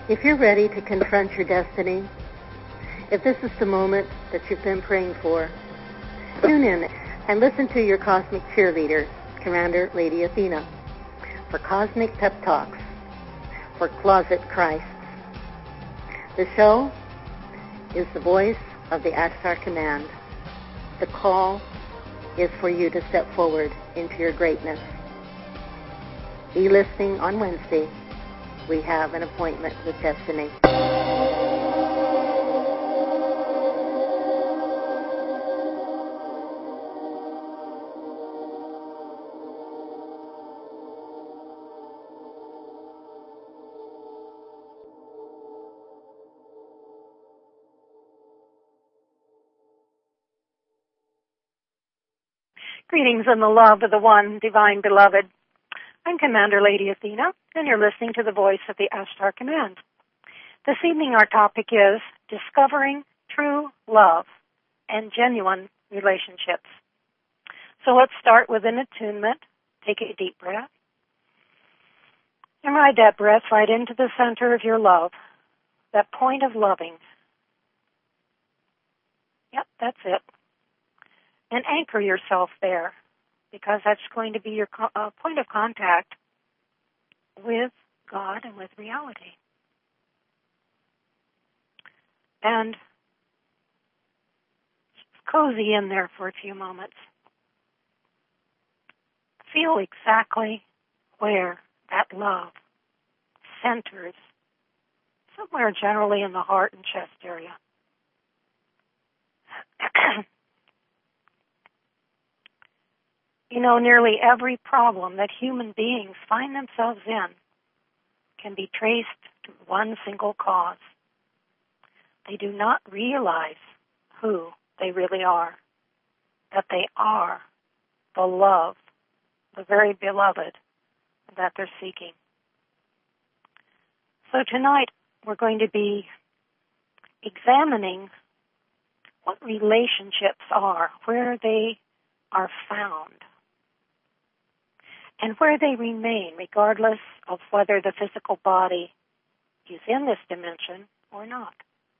If you're ready to confront your destiny, if this is the moment that you've been praying for, tune in and listen to your cosmic cheerleader, Commander Lady Athena, for Cosmic Pep Talks for Closet Christs. The show is the voice of the Ashtar Command. The call is for you to step forward into your greatness. Be listening on Wednesday. We have an appointment with destiny. Greetings in the love of the one divine beloved. I'm Commander Lady Athena, and you're listening to the voice of the Ashtar Command. This evening our topic is discovering true love and genuine relationships. So let's start with an attunement. Take a deep breath. And ride that breath right into the center of your love, that point of loving. Yep, that's it. And anchor yourself there, because that's going to be your point of contact with God and with reality. And just cozy in there for a few moments. Feel exactly where that love centers, somewhere generally in the heart and chest area. You know, nearly every problem that human beings find themselves in can be traced to one single cause. They do not realize who they really are, that they are the love, the very beloved that they're seeking. So tonight we're going to be examining what relationships are, where they are found, and where they remain, regardless of whether the physical body is in this dimension or not.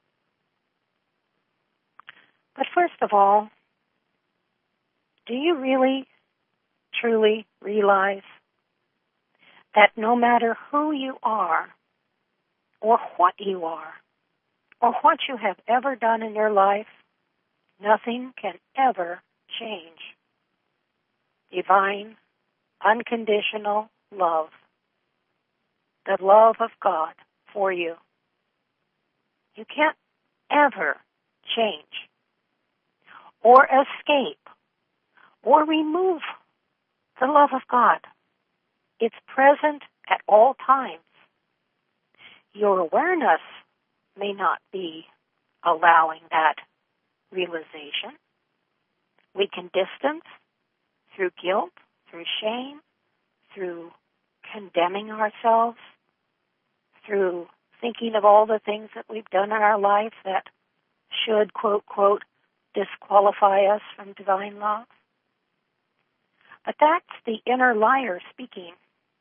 But first of all, do you really, truly realize that no matter who you are, or what you are, or what you have ever done in your life, nothing can ever change divine, unconditional love, the love of God for you. You can't ever change or escape or remove the love of God. It's present at all times. Your awareness may not be allowing that realization. We can distance through guilt, through shame, through condemning ourselves, through thinking of all the things that we've done in our life that should, quote, quote, disqualify us from divine love. But that's the inner liar speaking,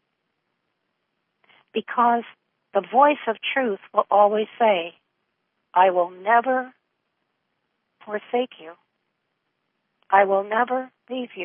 because the voice of truth will always say, I will never forsake you. I will never leave you.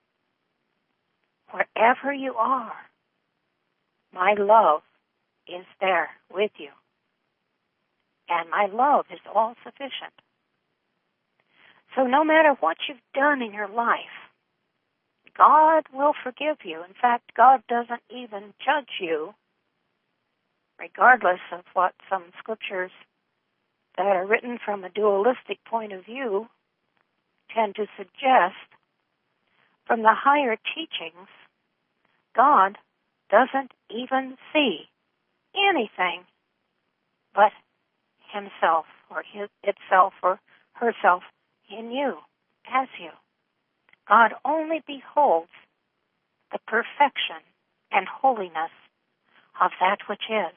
Wherever you are, my love is there with you. And my love is all sufficient. So no matter what you've done in your life, God will forgive you. In fact, God doesn't even judge you, regardless of what some scriptures that are written from a dualistic point of view tend to suggest. From the higher teachings, God doesn't even see anything but himself or itself or herself in you, as you. God only beholds the perfection and holiness of that which is.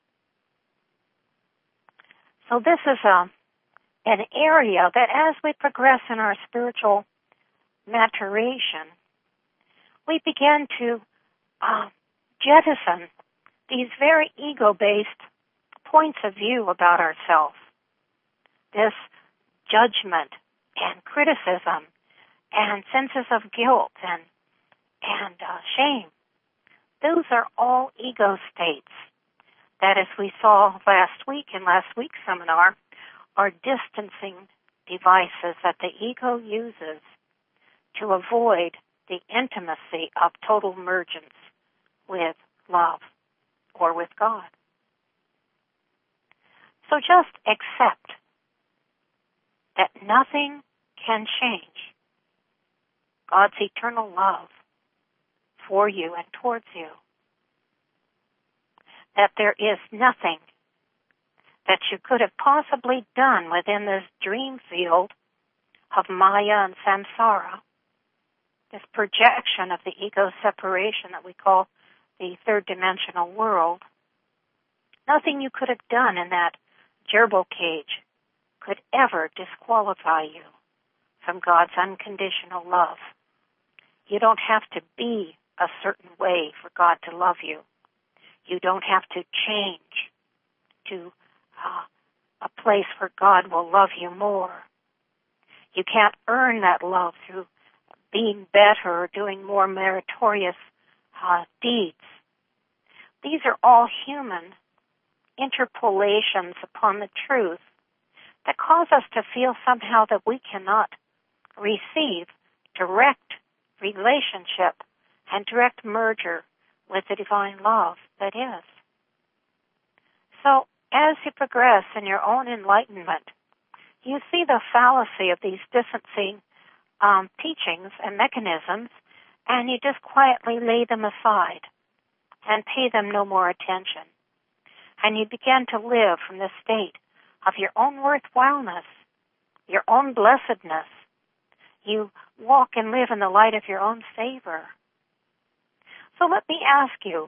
So this is an area that as we progress in our spiritual maturation, we begin to jettison these very ego-based points of view about ourselves, this judgment and criticism and senses of guilt and shame, those are all ego states that, as we saw last week in last week's seminar, are distancing devices that the ego uses to avoid the intimacy of total mergence with love or with God. So just accept that nothing can change God's eternal love for you and towards you. That there is nothing that you could have possibly done within this dream field of Maya and samsara, this projection of the ego separation that we call the third dimensional world. Nothing you could have done in that gerbil cage could ever disqualify you from God's unconditional love. You don't have to be a certain way for God to love you. You don't have to change to a place where God will love you more. You can't earn that love through being better or doing more meritorious deeds. These are all human interpolations upon the truth that cause us to feel somehow that we cannot receive direct relationship and direct merger with the divine love that is. So, as you progress in your own enlightenment, you see the fallacy of these distancing teachings and mechanisms, and you just quietly lay them aside and pay them no more attention. And you begin to live from the state of your own worthwhileness, your own blessedness. You walk and live in the light of your own favor. So let me ask you,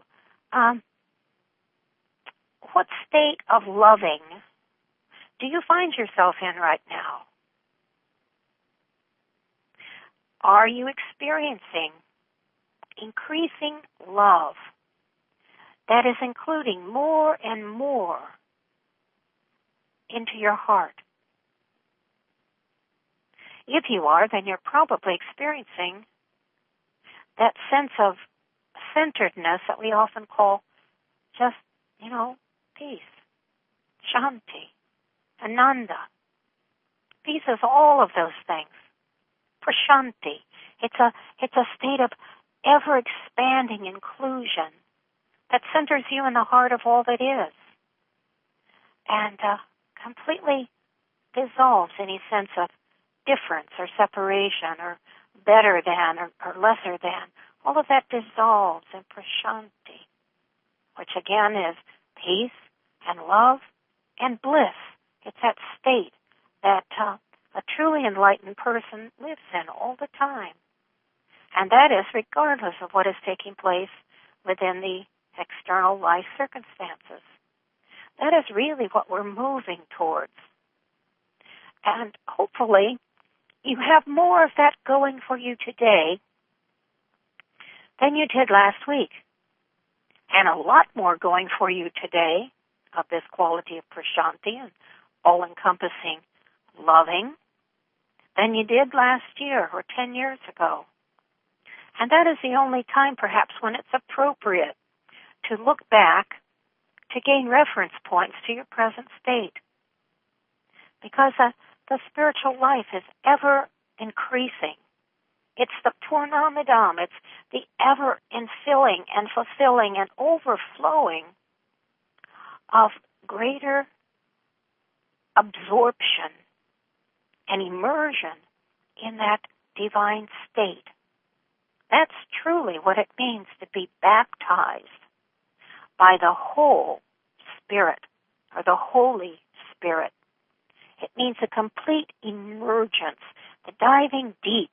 what state of loving do you find yourself in right now? Are you experiencing increasing love that is including more and more into your heart? If you are, then you're probably experiencing that sense of centeredness that we often call just, peace, shanti, ananda. Peace is all of those things. Prashanti. It's a state of ever-expanding inclusion that centers you in the heart of all that is and completely dissolves any sense of difference or separation or better than or lesser than. All of that dissolves in prashanti, which again is peace and love and bliss. It's that state that a truly enlightened person lives in all the time. And that is regardless of what is taking place within the external life circumstances. That is really what we're moving towards. And hopefully you have more of that going for you today than you did last week. And a lot more going for you today of this quality of prashanti and all-encompassing loving than you did last year or 10 years ago. And that is the only time perhaps when it's appropriate to look back to gain reference points to your present state. Because the spiritual life is ever increasing. It's the purnamidam. It's the ever infilling and fulfilling and overflowing of greater absorption and immersion in that divine state. That's truly what it means to be baptized by the whole Spirit or the Holy Spirit. It means a complete emergence, the diving deep,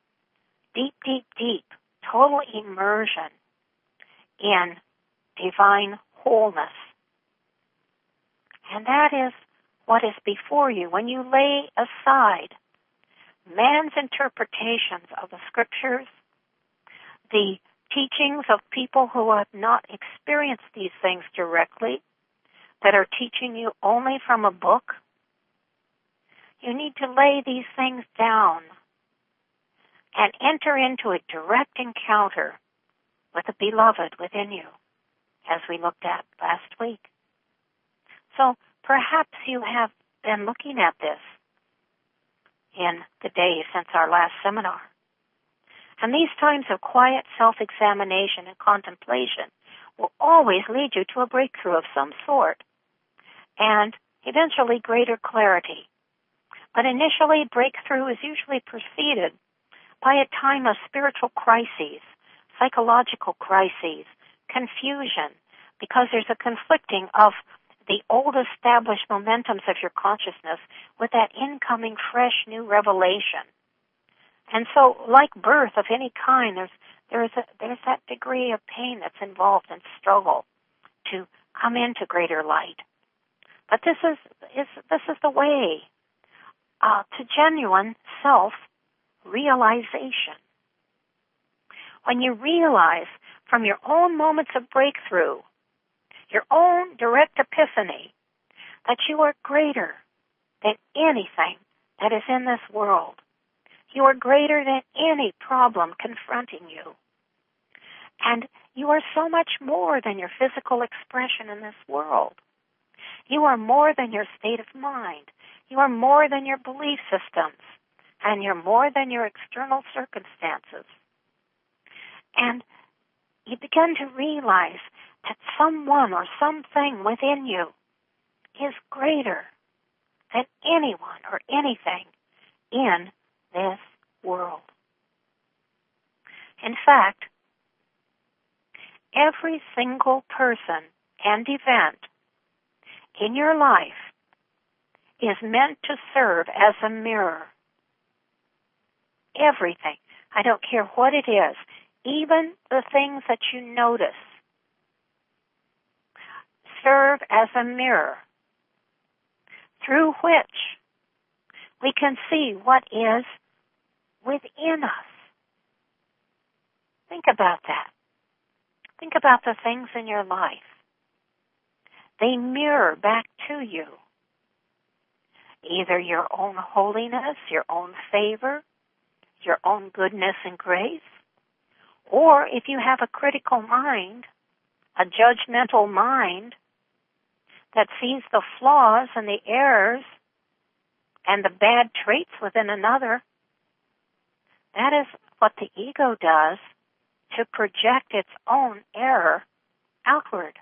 total immersion in divine wholeness. And that is what is before you when you lay aside man's interpretations of the scriptures, the teachings of people who have not experienced these things directly, that are teaching you only from a book. You need to lay these things down and enter into a direct encounter with the beloved within you, as we looked at last week. So perhaps you have been looking at this in the days since our last seminar. And these times of quiet self-examination and contemplation will always lead you to a breakthrough of some sort and eventually greater clarity. But initially, breakthrough is usually preceded by a time of spiritual crises, psychological crises, confusion, because there's a conflicting of the old established momentums of your consciousness with that incoming fresh new revelation. And so, like birth of any kind, there's that degree of pain that's involved in struggle to come into greater light. But this is the way to genuine self-realization. When you realize from your own moments of breakthrough, your own direct epiphany, that you are greater than anything that is in this world. You are greater than any problem confronting you. And you are so much more than your physical expression in this world. You are more than your state of mind. You are more than your belief systems. And you're more than your external circumstances. And you begin to realize that someone or something within you is greater than anyone or anything in this world. In fact, every single person and event in your life is meant to serve as a mirror. Everything. I don't care what it is. Even the things that you notice serve as a mirror through which we can see what is within us. Think about that. Think about the things in your life. They mirror back to you either your own holiness, your own favor, your own goodness and grace, or if you have a critical mind, a judgmental mind that sees the flaws and the errors and the bad traits within another, that is what the ego does to project its own error outward.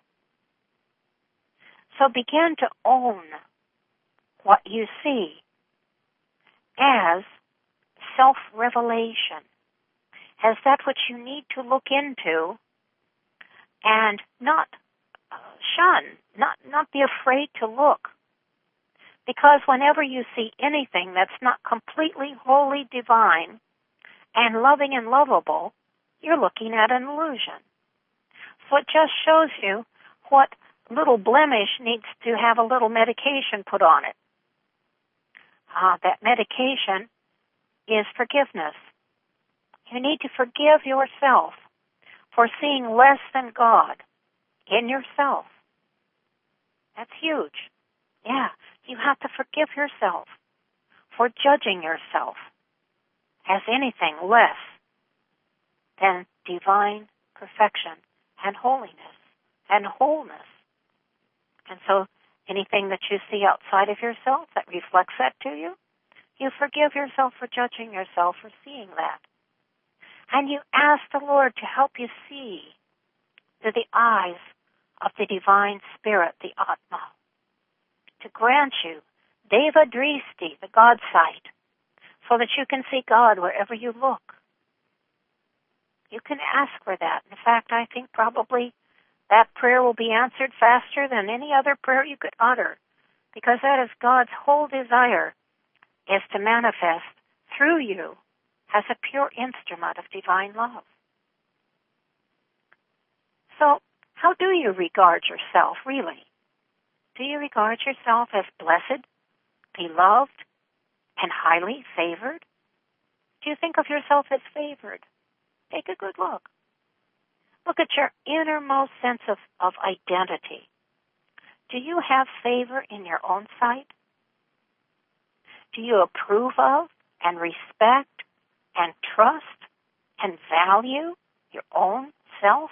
So begin to own what you see as self-revelation, as that which you need to look into and not shun, not be afraid to look. Because whenever you see anything that's not completely wholly divine and loving and lovable, you're looking at an illusion. So it just shows you what little blemish needs to have a little medication put on it. That medication is forgiveness. You need to forgive yourself for seeing less than God in yourself. That's huge. Yeah, you have to forgive yourself for judging yourself as anything less than divine perfection and holiness and wholeness. And so anything that you see outside of yourself that reflects that to you, you forgive yourself for judging yourself for seeing that. And you ask the Lord to help you see through the eyes of the divine spirit, the Atma, to grant you Deva Dristi, the God sight, so that you can see God wherever you look. You can ask for that. In fact, I think probably that prayer will be answered faster than any other prayer you could utter, because that is God's whole desire, is to manifest through you as a pure instrument of divine love. So, how do you regard yourself, really? Do you regard yourself as blessed, beloved, and highly favored? Do you think of yourself as favored? Take a good look. Look at your innermost sense of identity. Do you have favor in your own sight? Do you approve of and respect and trust and value your own self?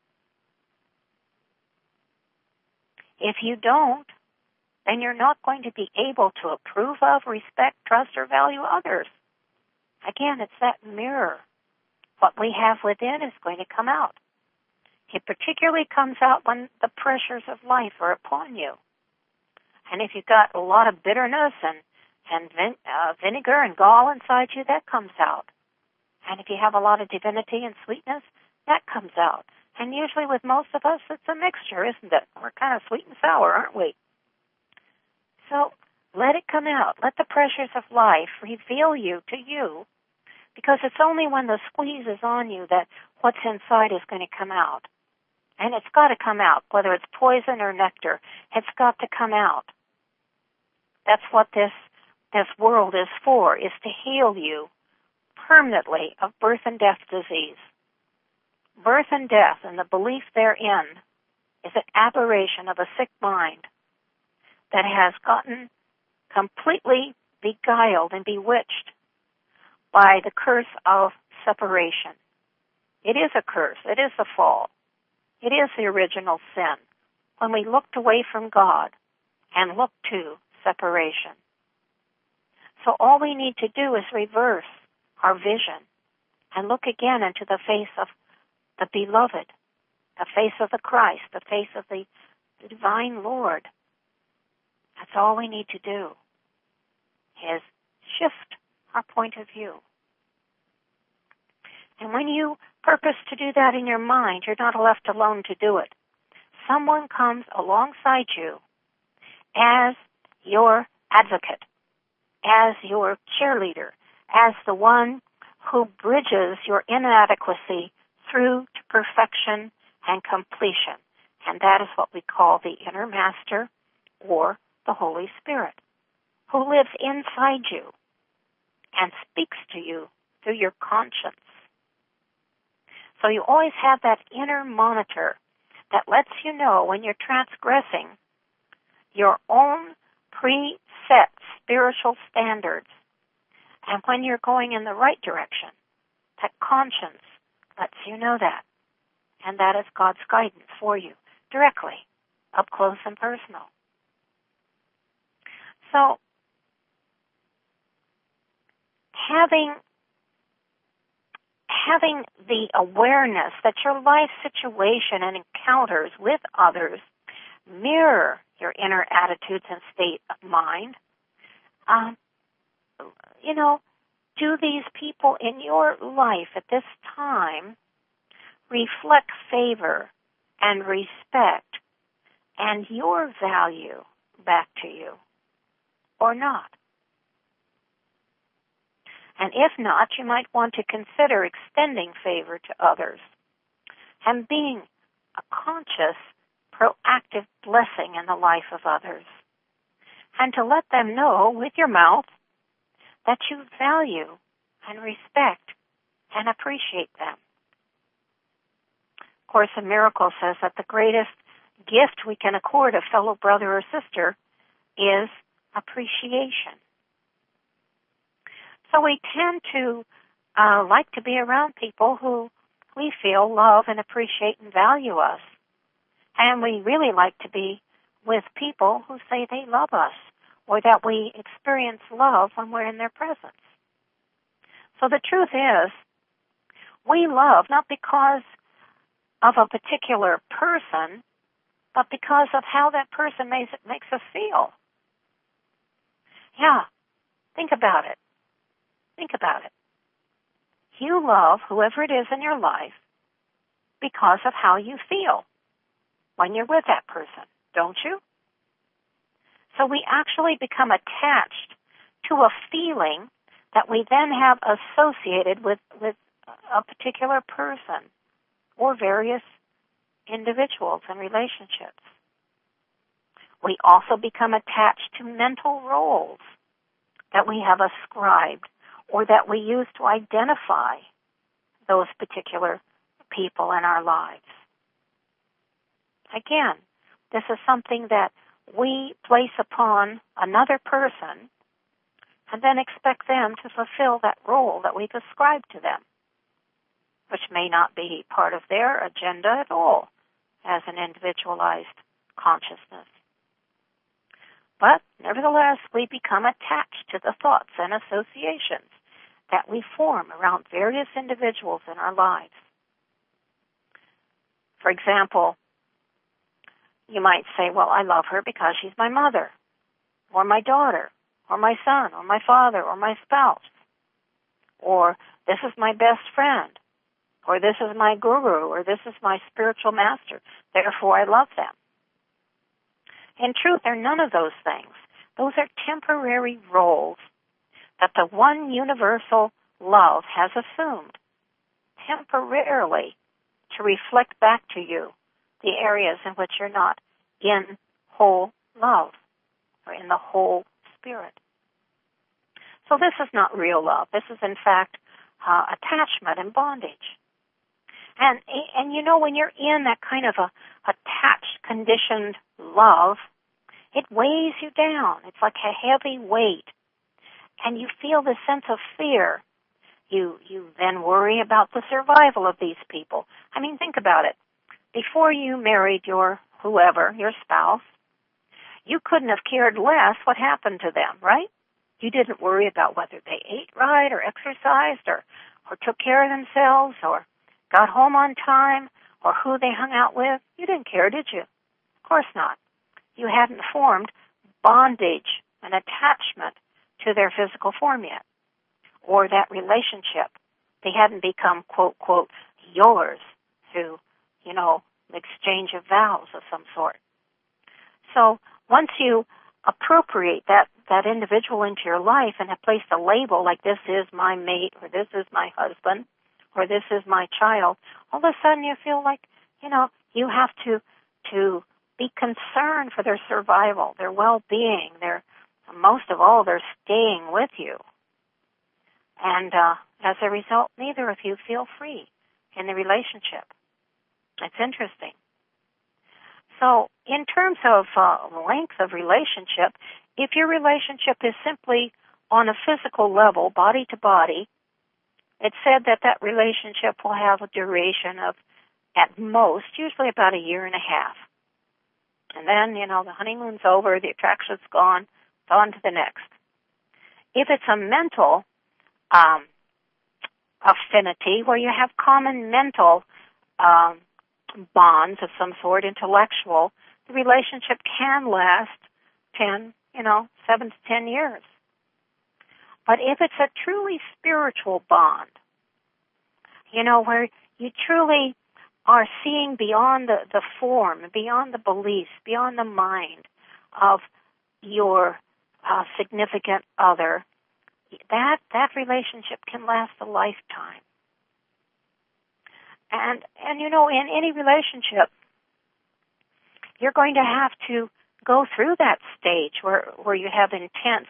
If you don't, then you're not going to be able to approve of, respect, trust, or value others. Again, it's that mirror. What we have within is going to come out. It particularly comes out when the pressures of life are upon you. And if you've got a lot of bitterness and vinegar and gall inside you, that comes out. And if you have a lot of divinity and sweetness, that comes out. And usually with most of us, it's a mixture, isn't it? We're kind of sweet and sour, aren't we? So let it come out. Let the pressures of life reveal you to you, because it's only when the squeeze is on you that what's inside is going to come out. And it's got to come out, whether it's poison or nectar. It's got to come out. That's what this world is for, is to heal you permanently of birth and death disease. Birth and death and the belief therein is an aberration of a sick mind that has gotten completely beguiled and bewitched by the curse of separation. It is a curse. It is a fall. It is the original sin when we looked away from God and looked to separation. So all we need to do is reverse our vision and look again into the face of the beloved, the face of the Christ, the face of the divine Lord. That's all we need to do, is shift our point of view. And when you purpose to do that in your mind, you're not left alone to do it. Someone comes alongside you as your advocate, as your cheerleader, as the one who bridges your inadequacy through to perfection and completion. And that is what we call the inner master, or the Holy Spirit, who lives inside you and speaks to you through your conscience. So you always have that inner monitor that lets you know when you're transgressing your own preset spiritual standards and when you're going in the right direction. That conscience lets you know that. And that is God's guidance for you, directly, up close and personal. So, having the awareness that your life situation and encounters with others mirror your inner attitudes and state of mind, do these people in your life at this time reflect favor and respect and your value back to you, or not? And if not, you might want to consider extending favor to others and being a conscious, proactive blessing in the life of others, and to let them know with your mouth that you value and respect and appreciate them. Of course, a miracle says that the greatest gift we can accord a fellow brother or sister is appreciation. So we tend to like to be around people who we feel love and appreciate and value us. And we really like to be with people who say they love us, or that we experience love when we're in their presence. So the truth is, we love not because of a particular person, but because of how that person makes us feel. Yeah, think about it. Think about it. You love whoever it is in your life because of how you feel when you're with that person, don't you? So we actually become attached to a feeling that we then have associated with a particular person or various individuals and relationships. We also become attached to mental roles that we have ascribed or that we use to identify those particular people in our lives. Again, this is something that we place upon another person and then expect them to fulfill that role that we've ascribed to them, which may not be part of their agenda at all as an individualized consciousness. But nevertheless, we become attached to the thoughts and associations that we form around various individuals in our lives. For example, you might say, well, I love her because she's my mother, or my daughter, or my son, or my father, or my spouse. Or this is my best friend, or this is my guru, or this is my spiritual master. Therefore, I love them. In truth, they're none of those things. Those are temporary roles that the one universal love has assumed temporarily to reflect back to you the areas in which you're not in whole love or in the whole spirit. So this is not real love. This is, in fact, attachment and bondage. And you know, when you're in that kind of a attached, conditioned love, it weighs you down. It's like a heavy weight. And you feel this sense of fear. You then worry about the survival of these people. I mean, think about it. Before you married your whoever, your spouse, you couldn't have cared less what happened to them, right? You didn't worry about whether they ate right or exercised or took care of themselves or got home on time or who they hung out with. You didn't care, did you? Of course not. You hadn't formed bondage and attachment to their physical form yet or that relationship. They hadn't become, quote, quote, yours through, exchange of vows of some sort. So once you appropriate that individual into your life and have placed a label like this is my mate or this is my husband or this is my child, all of a sudden you feel like, you have to be concerned for their survival, their well-being, most of all, they're staying with you. And as a result, neither of you feel free in the relationship. It's interesting. So in terms of length of relationship, if your relationship is simply on a physical level, body to body, it's said that relationship will have a duration of, at most, usually about 1.5 years. And then, the honeymoon's over, the attraction's gone, it's on to the next. If it's a mental affinity where you have common mental bonds of some sort, intellectual, the relationship can last 7 to 10 years. But if it's a truly spiritual bond, where you truly are seeing beyond the form, beyond the beliefs, beyond the mind of your significant other, that relationship can last a lifetime. And in any relationship, you're going to have to go through that stage where you have intense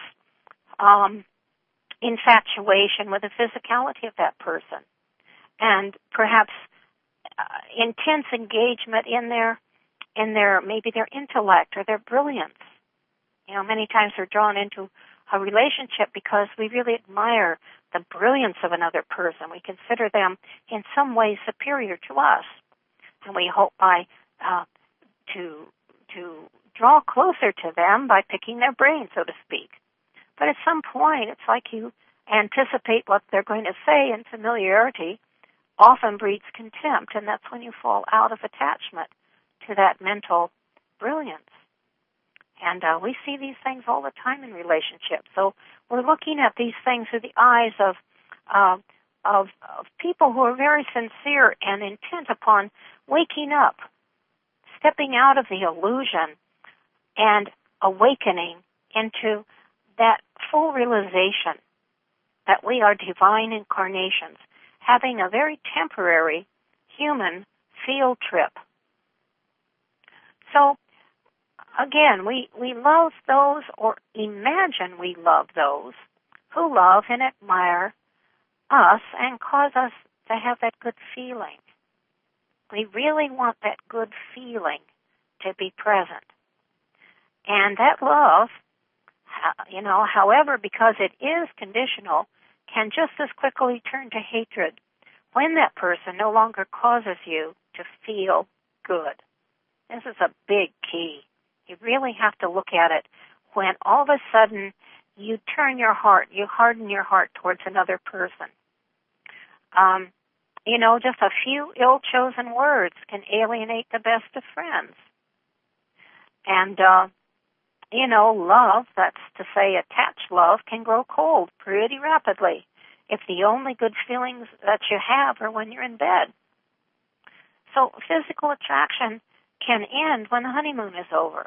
infatuation with the physicality of that person, and perhaps intense engagement in their maybe their intellect or their brilliance. Many times we're drawn into a relationship because we really admire the brilliance of another person. We consider them in some ways superior to us, and we hope to draw closer to them by picking their brain, so to speak. But at some point, it's like you anticipate what they're going to say, and familiarity often breeds contempt, and that's when you fall out of attachment to that mental brilliance. And we see these things all the time in relationships. So we're looking at these things through the eyes of people who are very sincere and intent upon waking up, stepping out of the illusion and awakening into that full realization that we are divine incarnations, having a very temporary human field trip. So, again, we love those, or imagine we love those, who love and admire us and cause us to have that good feeling. We really want that good feeling to be present. And that love, however, because it is conditional, can just as quickly turn to hatred when that person no longer causes you to feel good. This is a big key. You really have to look at it when all of a sudden you harden your heart towards another person. Just a few ill-chosen words can alienate the best of friends. And, love, that's to say attached love, can grow cold pretty rapidly if the only good feelings that you have are when you're in bed. So physical attraction can end when the honeymoon is over.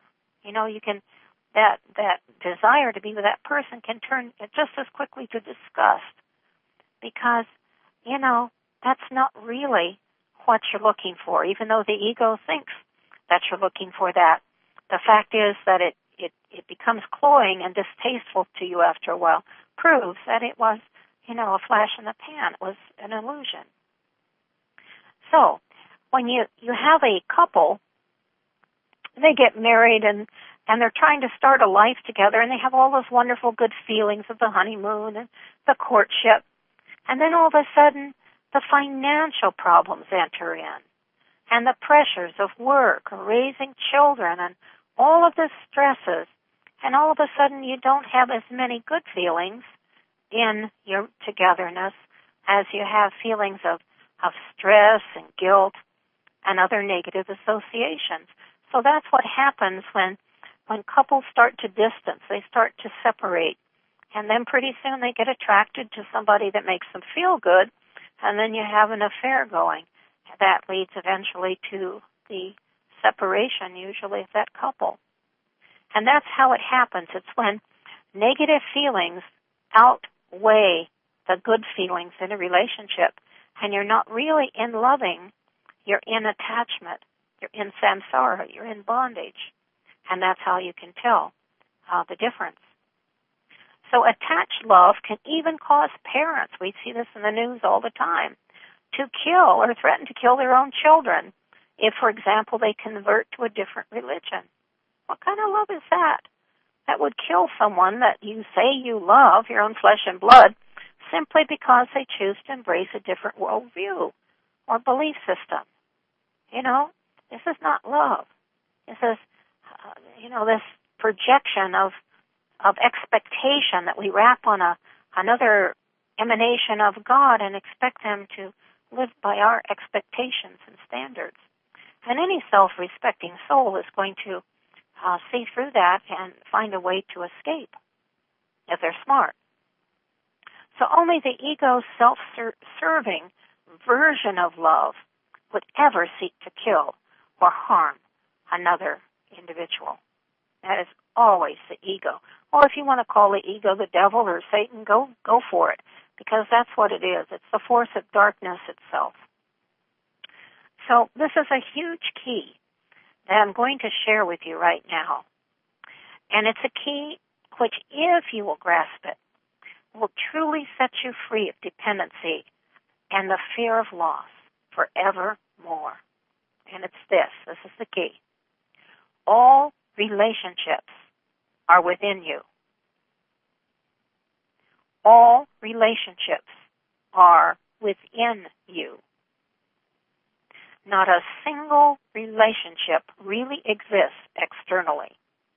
That desire to be with that person can turn just as quickly to disgust because, that's not really what you're looking for, even though the ego thinks that you're looking for that. The fact is that it becomes cloying and distasteful to you after a while, proves that it was, a flash in the pan. It was an illusion. So, when you have a couple, they get married and they're trying to start a life together, and they have all those wonderful good feelings of the honeymoon and the courtship. And then all of a sudden, the financial problems enter in, and the pressures of work or raising children and all of the stresses, and all of a sudden you don't have as many good feelings in your togetherness as you have feelings of stress and guilt and other negative associations. So that's what happens when couples start to distance. They start to separate. And then pretty soon they get attracted to somebody that makes them feel good, and then you have an affair going. That leads eventually to the separation, usually, of that couple. And that's how it happens. It's when negative feelings outweigh the good feelings in a relationship, and you're not really in loving, you're in attachment, you're in samsara, you're in bondage. And that's how you can tell the difference. So attached love can even cause parents, we see this in the news all the time, to kill or threaten to kill their own children if, for example, they convert to a different religion. What kind of love is that? That would kill someone that you say you love, your own flesh and blood, simply because they choose to embrace a different worldview or belief system. This is not love. This is, this projection of expectation that we wrap on another emanation of God and expect them to live by our expectations and standards. And any self-respecting soul is going to see through that and find a way to escape if they're smart. So only the ego's self-serving version of love would ever seek to kill or harm another individual. That is always the ego. Or if you want to call the ego the devil or Satan, go for it, because that's what it is. It's the force of darkness itself. So this is a huge key that I'm going to share with you right now. And it's a key which, if you will grasp it, will truly set you free of dependency and the fear of loss forevermore. And it's this. This is the key. All relationships are within you. All relationships are within you. Not a single relationship really exists externally.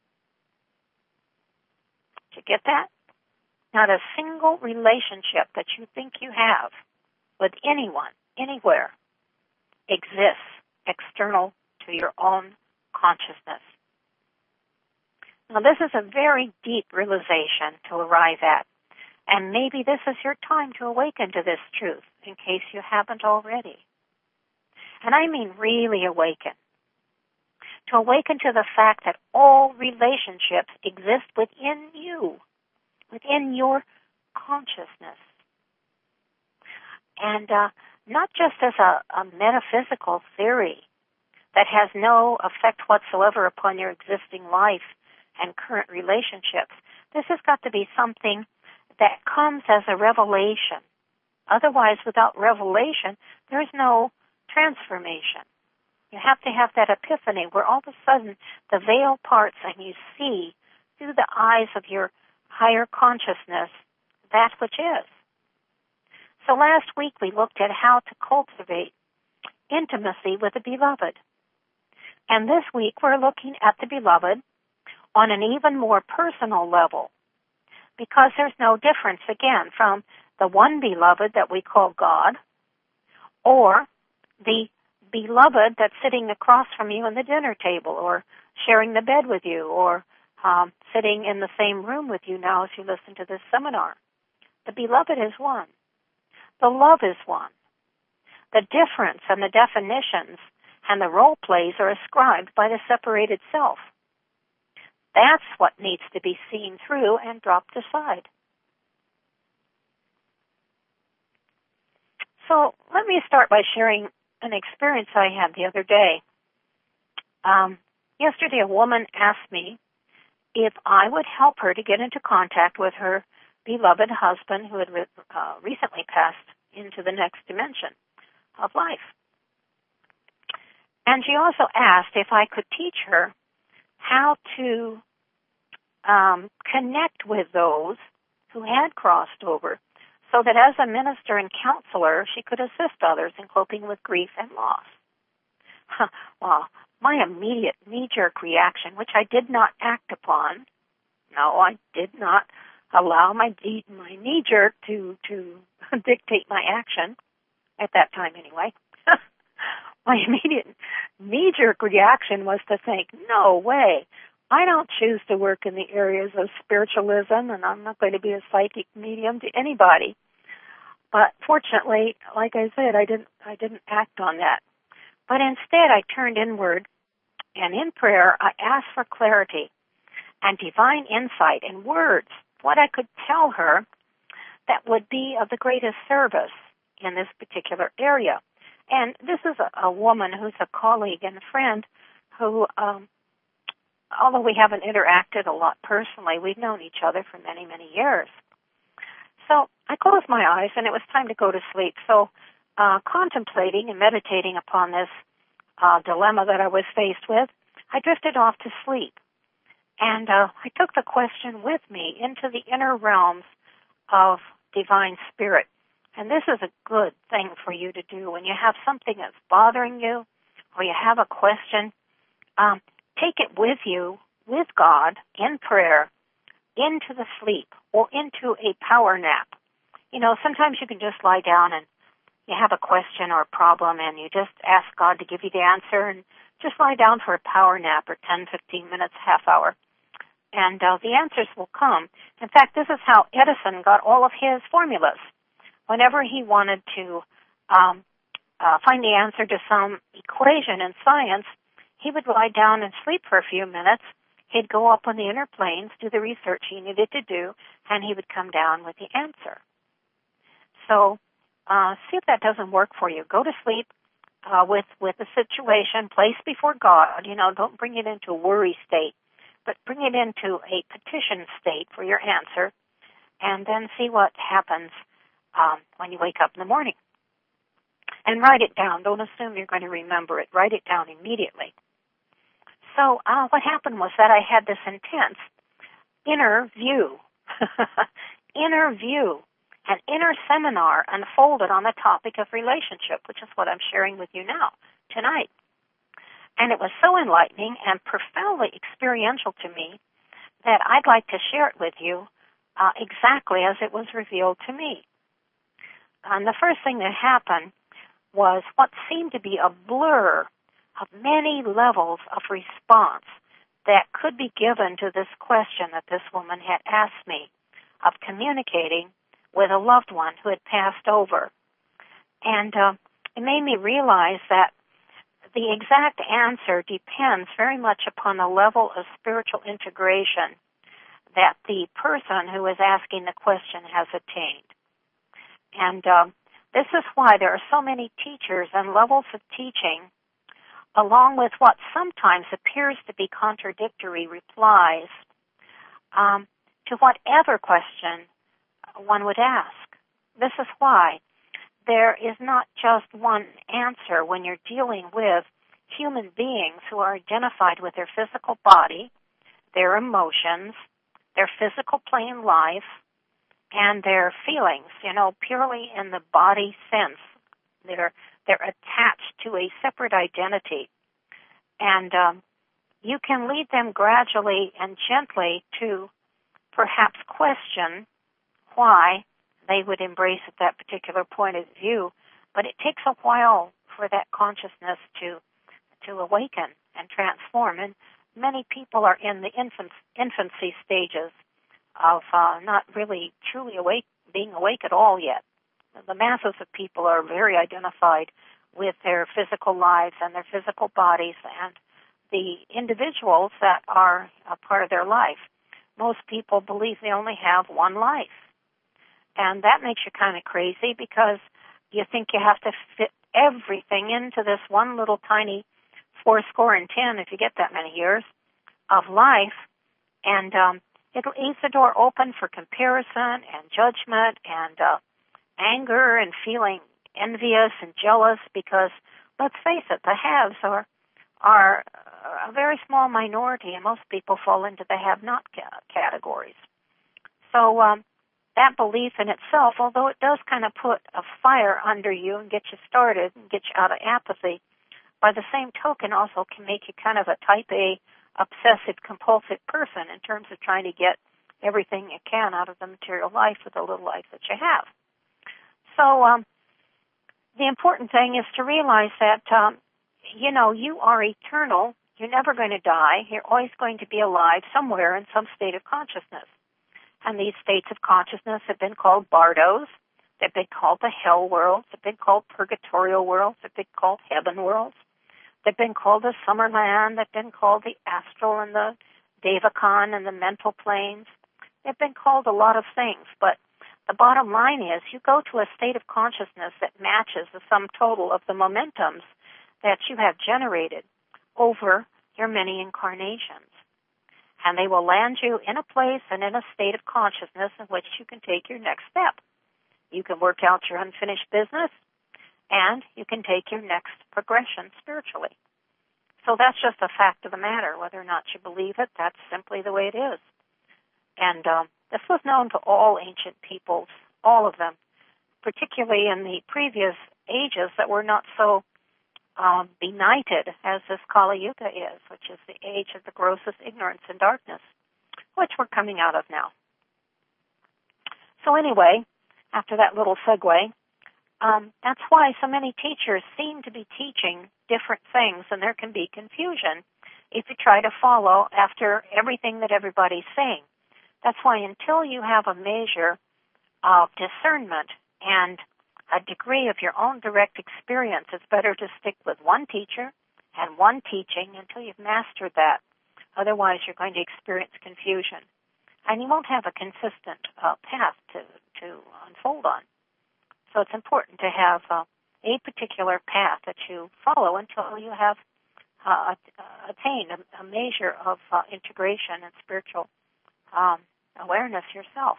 Did you get that? Not a single relationship that you think you have with anyone, anywhere, exists external to your own consciousness. Now, this is a very deep realization to arrive at, and maybe this is your time to awaken to this truth, in case you haven't already. And I mean really awaken. To awaken to the fact that all relationships exist within you, within your consciousness. And not just as a metaphysical theory that has no effect whatsoever upon your existing life and current relationships. This has got to be something that comes as a revelation. Otherwise, without revelation, there is no transformation. You have to have that epiphany where all of a sudden the veil parts and you see through the eyes of your higher consciousness that which is. So last week we looked at how to cultivate intimacy with the beloved. And this week we're looking at the beloved on an even more personal level, because there's no difference, again, from the one beloved that we call God, or the beloved that's sitting across from you on the dinner table, or sharing the bed with you, or sitting in the same room with you now as you listen to this seminar. The beloved is one. The love is one. The difference and the definitions and the role plays are ascribed by the separated self. That's what needs to be seen through and dropped aside. So let me start by sharing an experience I had the other day. Yesterday a woman asked me if I would help her to get into contact with her beloved husband who had recently passed into the next dimension of life. And she also asked if I could teach her how to connect with those who had crossed over, so that as a minister and counselor, she could assist others in coping with grief and loss. Well, my immediate knee-jerk reaction, which I did not act upon, no, I did not allow my knee-jerk to dictate my action, at that time anyway. My immediate knee-jerk reaction was to think, no way, I don't choose to work in the areas of spiritualism, and I'm not going to be a psychic medium to anybody. But fortunately, like I said, I didn't act on that. But instead, I turned inward, and in prayer, I asked for clarity and divine insight and words, what I could tell her that would be of the greatest service in this particular area. And this is a woman who's a colleague and a friend who, although we haven't interacted a lot personally, we've known each other for many, many years. So I closed my eyes, and it was time to go to sleep. So contemplating and meditating upon this dilemma that I was faced with, I drifted off to sleep. And I took the question with me into the inner realms of divine spirit. And this is a good thing for you to do when you have something that's bothering you or you have a question. Take it with you, with God, in prayer, into the sleep or into a power nap. You know, sometimes you can just lie down and you have a question or a problem and you just ask God to give you the answer and just lie down for a power nap or 10, 15 minutes, half hour. And the answers will come. In fact, this is how Edison got all of his formulas. Whenever he wanted to find the answer to some equation in science, he would lie down and sleep for a few minutes. He'd go up on the inner planes, do the research he needed to do, and he would come down with the answer. So see if that doesn't work for you. Go to sleep with the situation, place before God. You know, don't bring it into a worry state, but bring it into a petition state for your answer, and then see what happens when you wake up in the morning. And write it down. Don't assume you're going to remember it. Write it down immediately. So what happened was that I had this intense inner view, an inner seminar unfolded on the topic of relationship, which is what I'm sharing with you now, tonight. And it was so enlightening and profoundly experiential to me that I'd like to share it with you exactly as it was revealed to me. And the first thing that happened was what seemed to be a blur of many levels of response that could be given to this question that this woman had asked me of communicating with a loved one who had passed over. And it made me realize that the exact answer depends very much upon the level of spiritual integration that the person who is asking the question has attained. And this is why there are so many teachers and levels of teaching, along with what sometimes appears to be contradictory replies to whatever question one would ask. This is why there is not just one answer when you're dealing with human beings who are identified with their physical body, their emotions, their physical plane life, and their feelings, purely in the body sense. They're attached to a separate identity. And you can lead them gradually and gently to perhaps question why they would embrace at that particular point of view, but it takes a while for that consciousness to awaken and transform. And many people are in the infancy stages of not really truly being awake at all yet. The masses of people are very identified with their physical lives and their physical bodies and the individuals that are a part of their life. Most people believe they only have one life. And that makes you kind of crazy because you think you have to fit everything into this one little tiny 80, if you get that many years, of life. And it leaves the door open for comparison and judgment and anger and feeling envious and jealous because, let's face it, the haves are a very small minority, and most people fall into the have-not categories. So that belief in itself, although it does kind of put a fire under you and get you started and get you out of apathy, by the same token also can make you kind of a type A obsessive-compulsive person in terms of trying to get everything you can out of the material life with the little life that you have. So the important thing is to realize that, you are eternal. You're never going to die. You're always going to be alive somewhere in some state of consciousness. And these states of consciousness have been called bardos. They've been called the hell worlds. They've been called purgatorial worlds. They've been called heaven worlds. They've been called the summer land. They've been called the astral and the devachan and the mental planes. They've been called a lot of things. But the bottom line is you go to a state of consciousness that matches the sum total of the momentums that you have generated over your many incarnations. And they will land you in a place and in a state of consciousness in which you can take your next step. You can work out your unfinished business, and you can take your next progression spiritually. So that's just a fact of the matter. Whether or not you believe it, that's simply the way it is. And this was known to all ancient peoples, all of them, particularly in the previous ages that were not so benighted as this Kali Yuga is, which is the age of the grossest ignorance and darkness, which we're coming out of now. So anyway, after that little segue, that's why so many teachers seem to be teaching different things, and there can be confusion if you try to follow after everything that everybody's saying. That's why until you have a measure of discernment and a degree of your own direct experience, it's better to stick with one teacher and one teaching until you've mastered that. Otherwise, you're going to experience confusion. And you won't have a consistent path to unfold on. So it's important to have a particular path that you follow until you have attained a measure of integration and spiritual awareness yourself.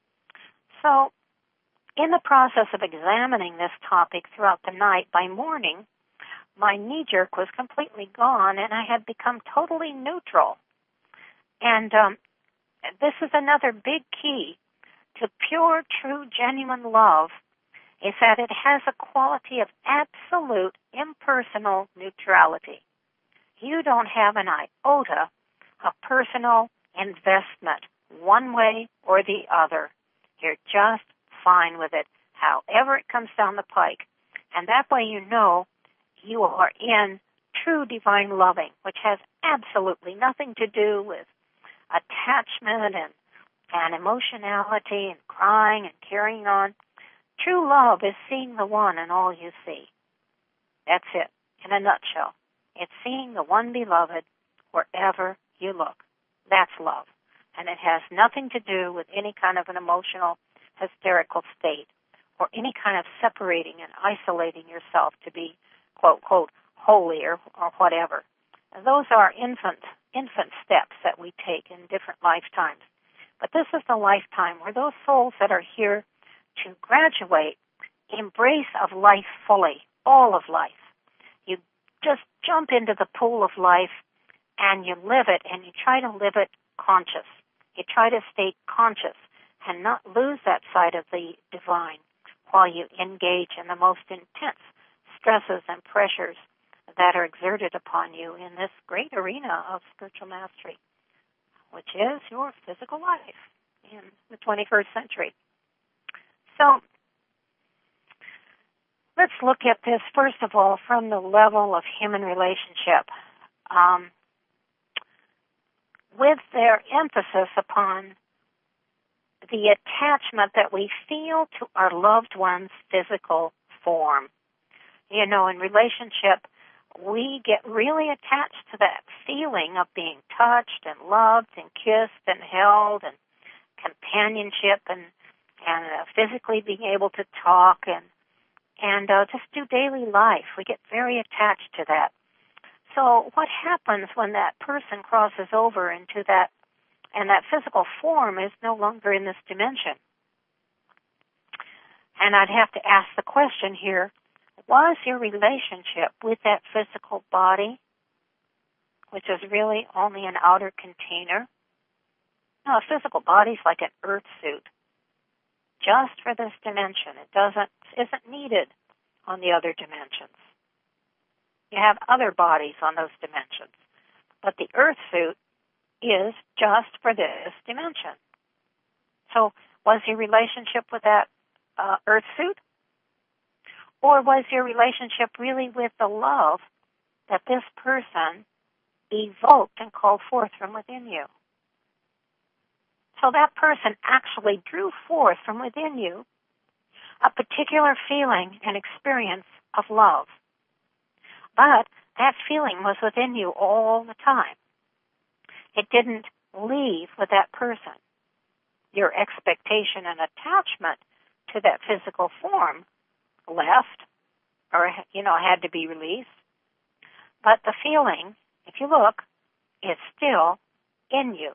So in the process of examining this topic throughout the night, by morning, my knee-jerk was completely gone, and I had become totally neutral. And this is another big key to pure, true, genuine love, is that it has a quality of absolute impersonal neutrality. You don't have an iota of personal investment one way or the other. You're just fine with it, however it comes down the pike. And that way you know you are in true divine loving, which has absolutely nothing to do with attachment and emotionality and crying and carrying on. True love is seeing the one in all you see. That's it, in a nutshell. It's seeing the one beloved wherever you look. That's love. And it has nothing to do with any kind of an emotional, hysterical state or any kind of separating and isolating yourself to be, quote, quote, holy or whatever. And those are infant steps that we take in different lifetimes. But this is the lifetime where those souls that are here to graduate embrace of life fully, all of life. You just jump into the pool of life and you live it, and you try to live it conscious. You try to stay conscious and not lose that side of the divine while you engage in the most intense stresses and pressures that are exerted upon you in this great arena of spiritual mastery, which is your physical life in the 21st century. So let's look at this, first of all, from the level of human relationship. With their emphasis upon the attachment that we feel to our loved one's physical form. You know, in relationship, we get really attached to that feeling of being touched and loved and kissed and held and companionship and physically being able to talk and just do daily life. We get very attached to that. So what happens when that person crosses over into that, and that physical form is no longer in this dimension? And I'd have to ask the question here, was your relationship with that physical body, which is really only an outer container? No, a physical body is like an earth suit, just for this dimension. It isn't needed on the other dimensions. You have other bodies on those dimensions. But the earth suit is just for this dimension. So was your relationship with that earth suit? Or was your relationship really with the love that this person evoked and called forth from within you? So that person actually drew forth from within you a particular feeling and experience of love. But that feeling was within you all the time. It didn't leave with that person. Your expectation and attachment to that physical form left or, had to be released. But the feeling, if you look, is still in you.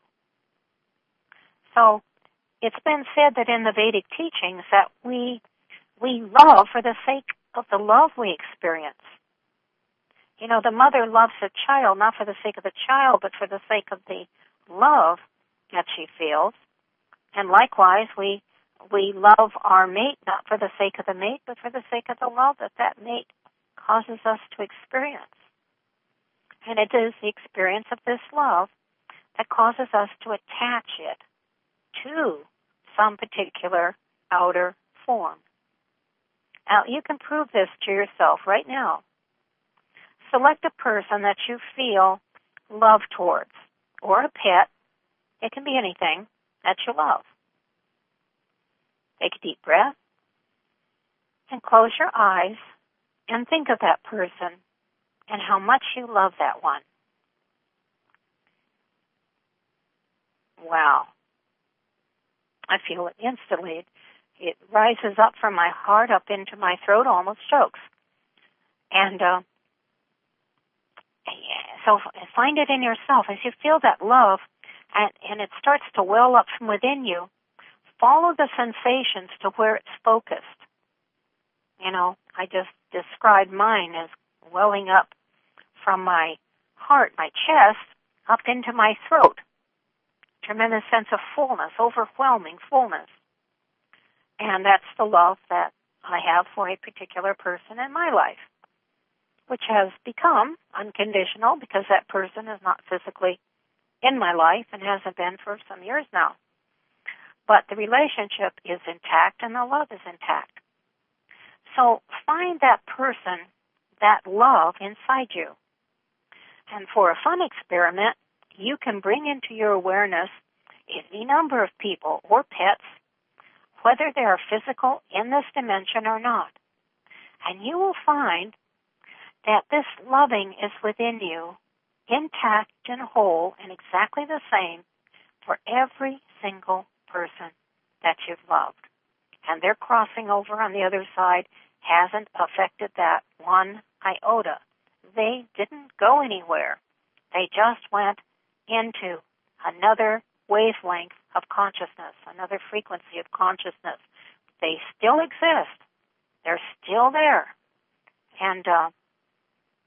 So it's been said that in the Vedic teachings that we love for the sake of the love we experience. The mother loves a child not for the sake of the child, but for the sake of the love that she feels. And likewise, we love our mate not for the sake of the mate, but for the sake of the love that mate causes us to experience. And it is the experience of this love that causes us to attach it to some particular outer form. Now, you can prove this to yourself right now. Select a person that you feel love towards, or a pet. It can be anything that you love. Take a deep breath and close your eyes and think of that person and how much you love that one. Wow. I feel it instantly. It rises up from my heart up into my throat, almost chokes. And so find it in yourself. As you feel that love and it starts to well up from within you, follow the sensations to where it's focused. I just described mine as welling up from my heart, my chest, up into my throat. Tremendous sense of fullness, overwhelming fullness. And that's the love that I have for a particular person in my life, which has become unconditional because that person is not physically in my life and hasn't been for some years now. But the relationship is intact and the love is intact. So find that person, that love inside you. And for a fun experiment, you can bring into your awareness any number of people or pets, whether they are physical in this dimension or not. And you will find that this loving is within you, intact and whole and exactly the same for every single person that you've loved. And their crossing over on the other side hasn't affected that one iota. They didn't go anywhere. They just went into another wavelength of consciousness, another frequency of consciousness. They still exist. They're still there. And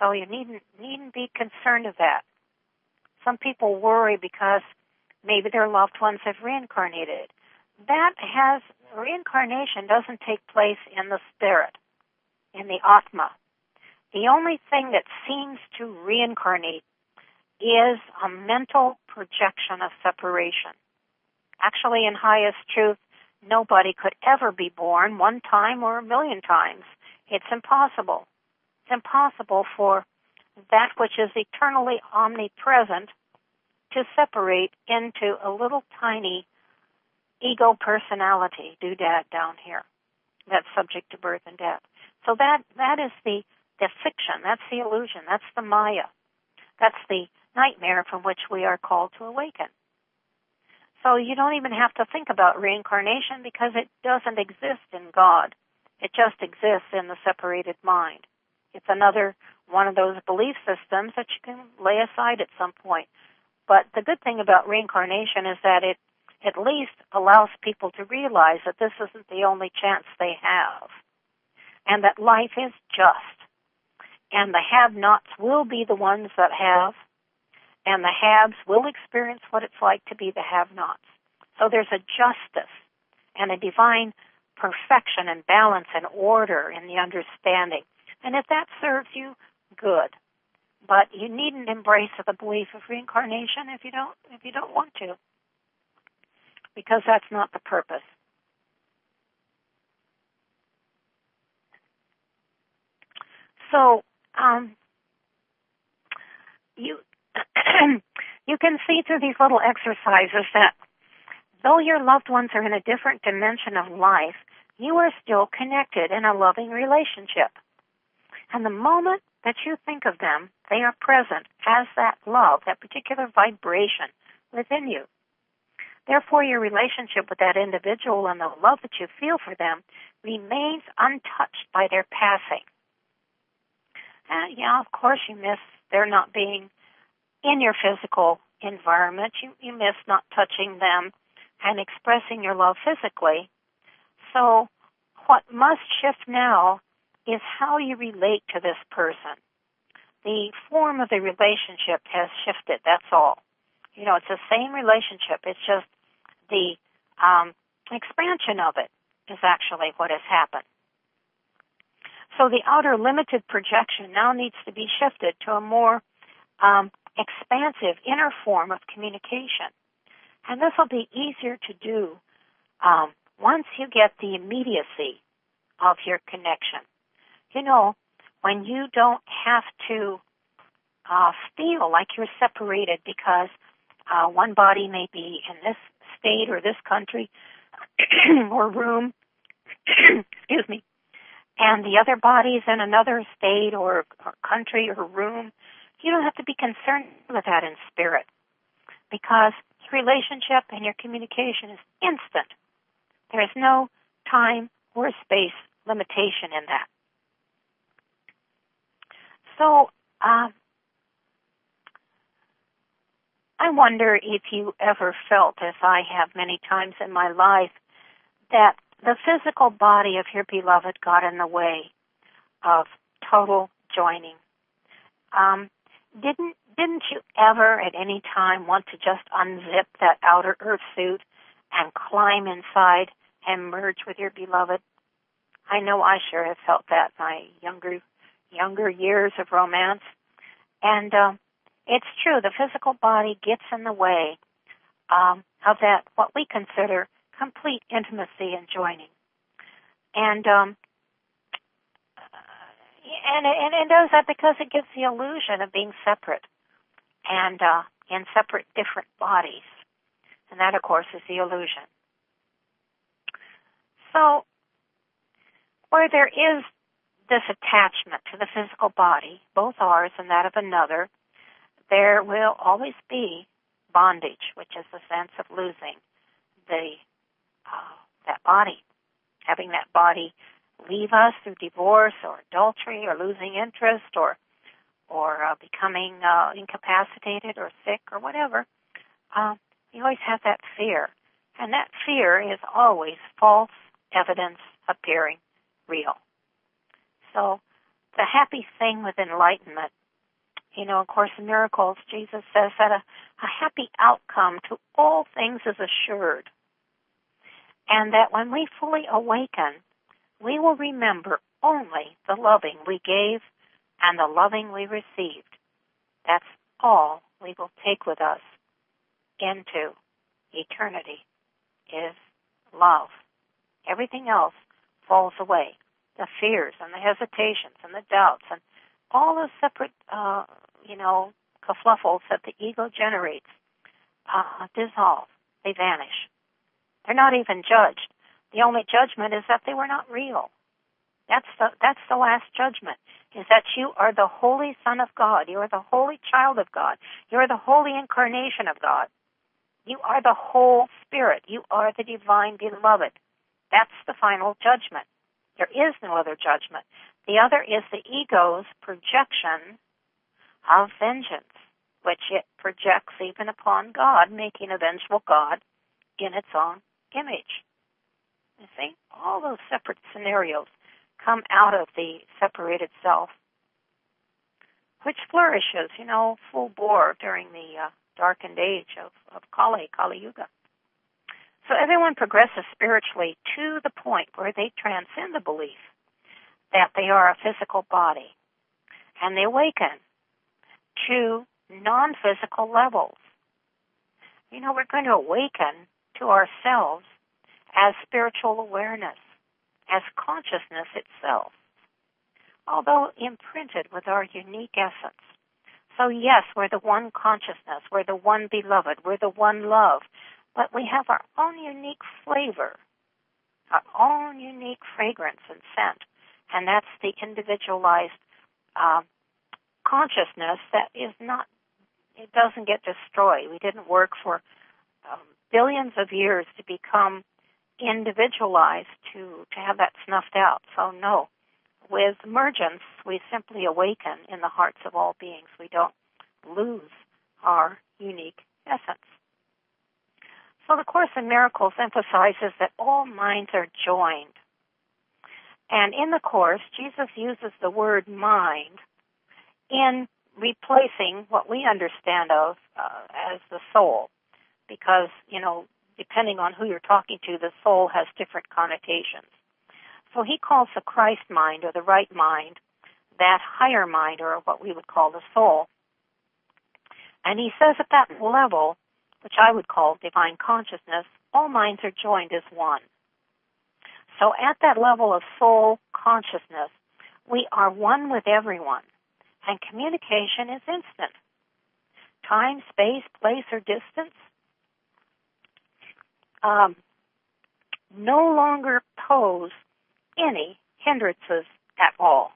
So you needn't be concerned of that. Some people worry because maybe their loved ones have reincarnated. Reincarnation doesn't take place in the spirit, in the Atma. The only thing that seems to reincarnate is a mental projection of separation. Actually, in highest truth, nobody could ever be born one time or a million times. It's impossible. It's impossible for that which is eternally omnipresent to separate into a little tiny ego personality doodad down here that's subject to birth and death. So that is the fiction, that's the illusion, that's the Maya. That's the nightmare from which we are called to awaken. So you don't even have to think about reincarnation because it doesn't exist in God. It just exists in the separated mind. It's another one of those belief systems that you can lay aside at some point. But the good thing about reincarnation is that it at least allows people to realize that this isn't the only chance they have, and that life is just. And the have-nots will be the ones that have, and the haves will experience what it's like to be the have-nots. So there's a justice and a divine perfection and balance and order in the understanding. And if that serves you, good. But you needn't embrace the belief of reincarnation if you don't want to, because that's not the purpose. So you you can see through these little exercises that though your loved ones are in a different dimension of life, you are still connected in a loving relationship. And the moment that you think of them, they are present as that love, that particular vibration within you. Therefore, your relationship with that individual and the love that you feel for them remains untouched by their passing. Of course, you miss their not being in your physical environment. You miss not touching them and expressing your love physically. So what must shift now is how you relate to this person. The form of the relationship has shifted, that's all. It's the same relationship. It's just the expansion of it is actually what has happened. So the outer limited projection now needs to be shifted to a more expansive inner form of communication. And this will be easier to do once you get the immediacy of your connection. When you don't have to feel like you're separated because one body may be in this state or this country or room, excuse me, and the other body's in another state or country or room. You don't have to be concerned with that in spirit, because your relationship and your communication is instant. There is no time or space limitation in that. So, I wonder if you ever felt, as I have many times in my life, that the physical body of your beloved got in the way of total joining. Didn't you ever at any time want to just unzip that outer earth suit and climb inside and merge with your beloved? I know I sure have felt that in my younger years of romance. And it's true, the physical body gets in the way of that, what we consider complete intimacy and joining. And it does that because it gives the illusion of being separate and in separate, different bodies. And that, of course, is the illusion. So, where there is this attachment to the physical body, both ours and that of another, there will always be bondage, which is the sense of losing that body, having that body leave us through divorce or adultery or losing interest or becoming incapacitated or sick or whatever. You always have that fear, and that fear is always false evidence appearing real. So the happy thing with enlightenment. You know, of Course in Miracles, Jesus says that a happy outcome to all things is assured. And that when we fully awaken, we will remember only the loving we gave and the loving we received. That's all we will take with us into eternity is love. Everything else falls away. The fears and the hesitations and the doubts and all the separate, kerfluffles that the ego generates dissolve. They vanish. They're not even judged. The only judgment is that they were not real. That's the last judgment, is that you are the holy Son of God. You are the holy child of God. You are the holy incarnation of God. You are the whole Spirit. You are the divine beloved. That's the final judgment. There is no other judgment. The other is the ego's projection of vengeance, which it projects even upon God, making a vengeful God in its own image. You see, all those separate scenarios come out of the separated self, which flourishes, full bore during the darkened age of Kali Yuga. So everyone progresses spiritually to the point where they transcend the belief that they are a physical body, and they awaken to non-physical levels. We're going to awaken to ourselves as spiritual awareness, as consciousness itself, although imprinted with our unique essence. So yes, we're the one consciousness, we're the one beloved, we're the one love, but we have our own unique flavor, our own unique fragrance and scent, and that's the individualized consciousness that is not, it doesn't get destroyed. We didn't work for billions of years to become individualized to have that snuffed out. So no, with emergence, we simply awaken in the hearts of all beings. We don't lose our unique essence. So the Course in Miracles emphasizes that all minds are joined. And in the Course, Jesus uses the word mind in replacing what we understand of as the soul. Because, depending on who you're talking to, the soul has different connotations. So he calls the Christ mind, or the right mind, that higher mind, or what we would call the soul. And he says at that level, which I would call divine consciousness, all minds are joined as one. So at that level of soul consciousness, we are one with everyone, and communication is instant. Time, space, place, or distance no longer pose any hindrances at all.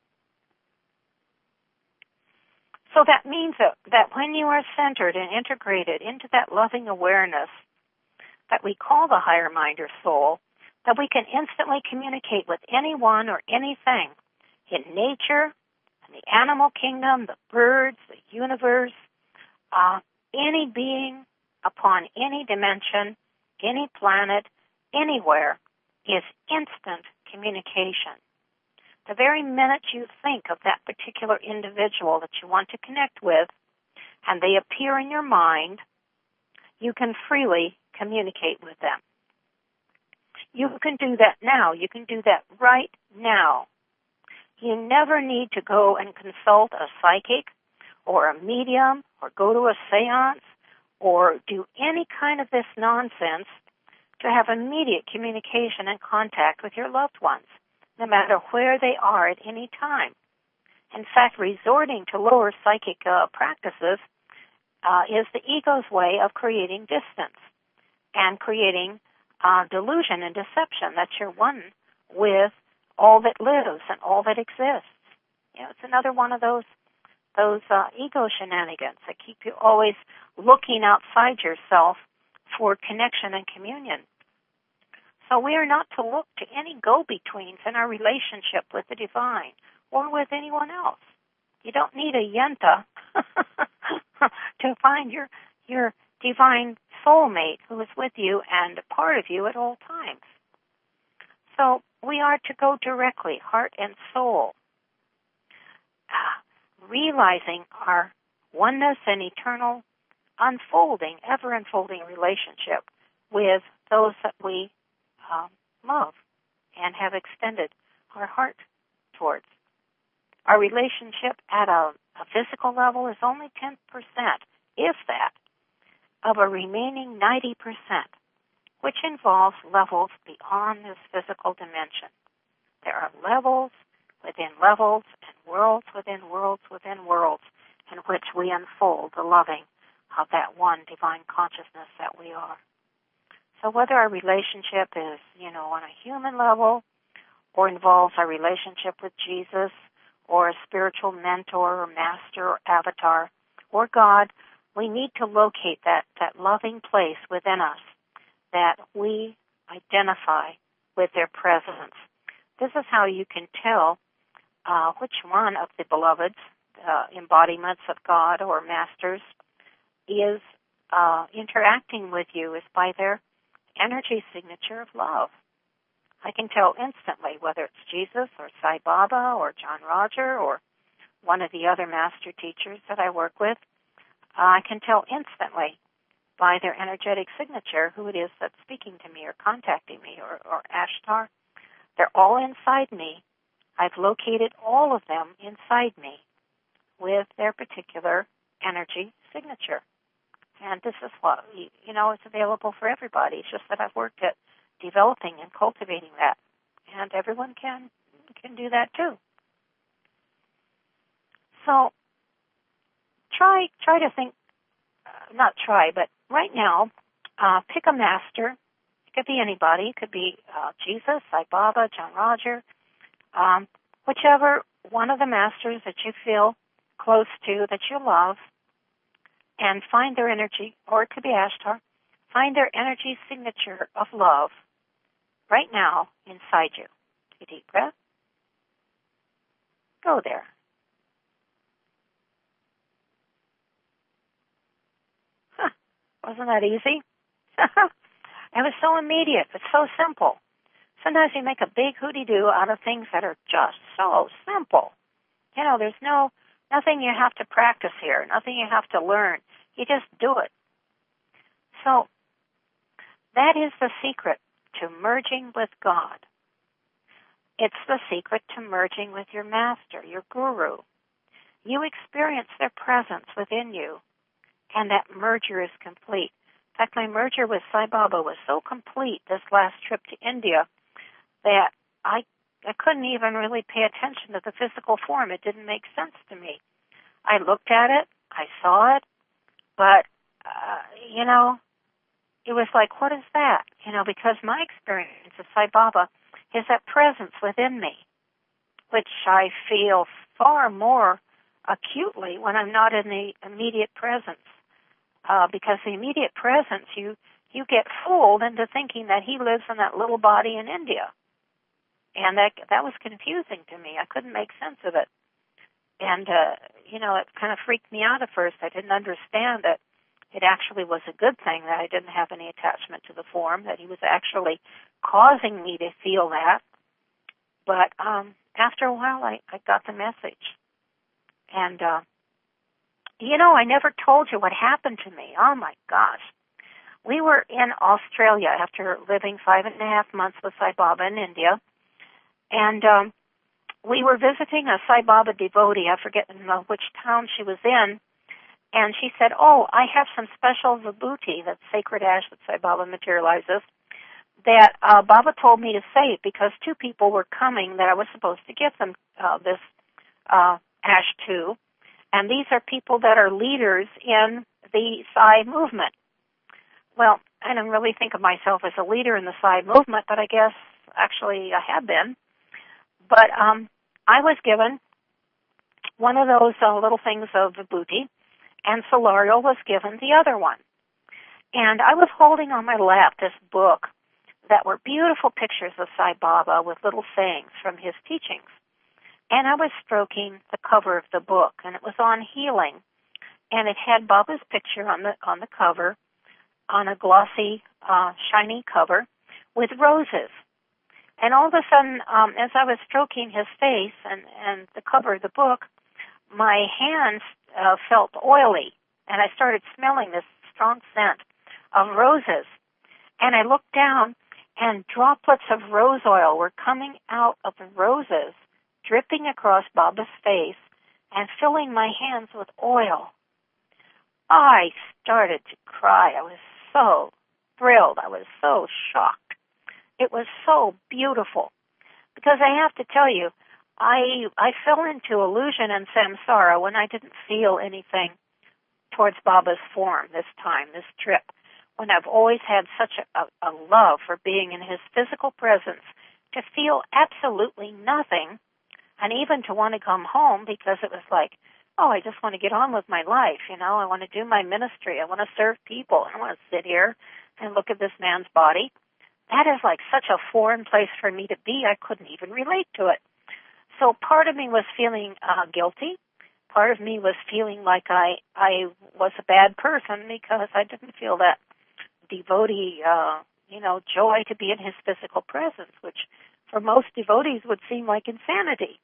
So that means that when you are centered and integrated into that loving awareness that we call the higher mind or soul, that we can instantly communicate with anyone or anything in nature, in the animal kingdom, the birds, the universe, any being upon any dimension, any planet, anywhere, is instant communication. The very minute you think of that particular individual that you want to connect with, and they appear in your mind, you can freely communicate with them. You can do that now. You can do that right now. You never need to go and consult a psychic or a medium or go to a seance or do any kind of this nonsense to have immediate communication and contact with your loved ones, no matter where they are at any time. In fact, resorting to lower psychic practices is the ego's way of creating distance and creating delusion and deception that you're one with all that lives and all that exists. It's another one of those ego shenanigans that keep you always looking outside yourself for connection and communion. So we are not to look to any go-betweens in our relationship with the divine or with anyone else. You don't need a yenta to find your divine soulmate who is with you and a part of you at all times. So we are to go directly, heart and soul, realizing our oneness and eternal unfolding, ever-unfolding relationship with those that we love and have extended our heart towards. Our relationship at a physical level is only 10%, if that, of a remaining 90%, which involves levels beyond this physical dimension. There are levels within levels and worlds within worlds within worlds in which we unfold the loving of that one divine consciousness that we are. So whether our relationship is, on a human level or involves our relationship with Jesus or a spiritual mentor or master or avatar or God, we need to locate that loving place within us that we identify with their presence. This is how you can tell which one of the beloveds, embodiments of God or masters, is interacting with you is by their energy signature of love. I can tell instantly whether it's Jesus or Sai Baba or John Roger or one of the other master teachers that I work with. I can tell instantly by their energetic signature who it is that's speaking to me or contacting me or Ashtar. They're all inside me. I've located all of them inside me with their particular energy signature. And this is what, it's available for everybody. It's just that I've worked at developing and cultivating that. And everyone can do that too. So try to think, not try, but right now, pick a master. It could be anybody. It could be Jesus, Sai Baba, John Roger, whichever one of the masters that you feel close to, that you love, and find their energy, or it could be Ashtar, find their energy signature of love right now inside you. Take a deep breath. Go there. Wasn't that easy? It was so immediate. It's so simple. Sometimes you make a big hooty-doo out of things that are just so simple. There's nothing you have to practice here, nothing you have to learn. You just do it. So that is the secret to merging with God. It's the secret to merging with your master, your guru. You experience their presence within you, and that merger is complete. In fact, my merger with Sai Baba was so complete this last trip to India that I couldn't even really pay attention to the physical form. It didn't make sense to me. I looked at it, I saw it, but, it was like, what is that? Because my experience of Sai Baba is that presence within me, which I feel far more acutely when I'm not in the immediate presence. Because the immediate presence, you get fooled into thinking that he lives in that little body in India. And that was confusing to me. I couldn't make sense of it. And, it kind of freaked me out at first. I didn't understand that it actually was a good thing that I didn't have any attachment to the form, that he was actually causing me to feel that. But after a while, I got the message. And, I never told you what happened to me. Oh, my gosh. We were in Australia after living 5.5 months with Sai Baba in India. And we were visiting a Sai Baba devotee. I forget which town she was in. And she said, I have some special vibhuti, that's sacred ash that Sai Baba materializes, that Baba told me to say because 2 people were coming that I was supposed to give them this ash to. And these are people that are leaders in the Sai movement. Well, I don't really think of myself as a leader in the Sai movement, but I guess actually I have been. But I was given one of those little things of vibhuti, and Solarial was given the other one. And I was holding on my lap this book that were beautiful pictures of Sai Baba with little sayings from his teachings. And I was stroking the cover of the book, and it was on healing. And it had Baba's picture on the cover, on a glossy, shiny cover, with roses. And all of a sudden, as I was stroking his face and the cover of the book, my hands felt oily, and I started smelling this strong scent of roses. And I looked down, and droplets of rose oil were coming out of the roses, dripping across Baba's face and filling my hands with oil. I started to cry. I was so thrilled. I was so shocked. It was so beautiful. Because I have to tell you, I fell into illusion and samsara when I didn't feel anything towards Baba's form this time, this trip, when I've always had such a love for being in his physical presence, to feel absolutely nothing, and even to want to come home, because it was like, oh, I just want to get on with my life, I want to do my ministry, I want to serve people, I don't want to sit here and look at this man's body. That is like such a foreign place for me to be, I couldn't even relate to it. So part of me was feeling guilty. Part of me was feeling like I was a bad person because I didn't feel that devotee, joy to be in his physical presence, which for most devotees would seem like insanity.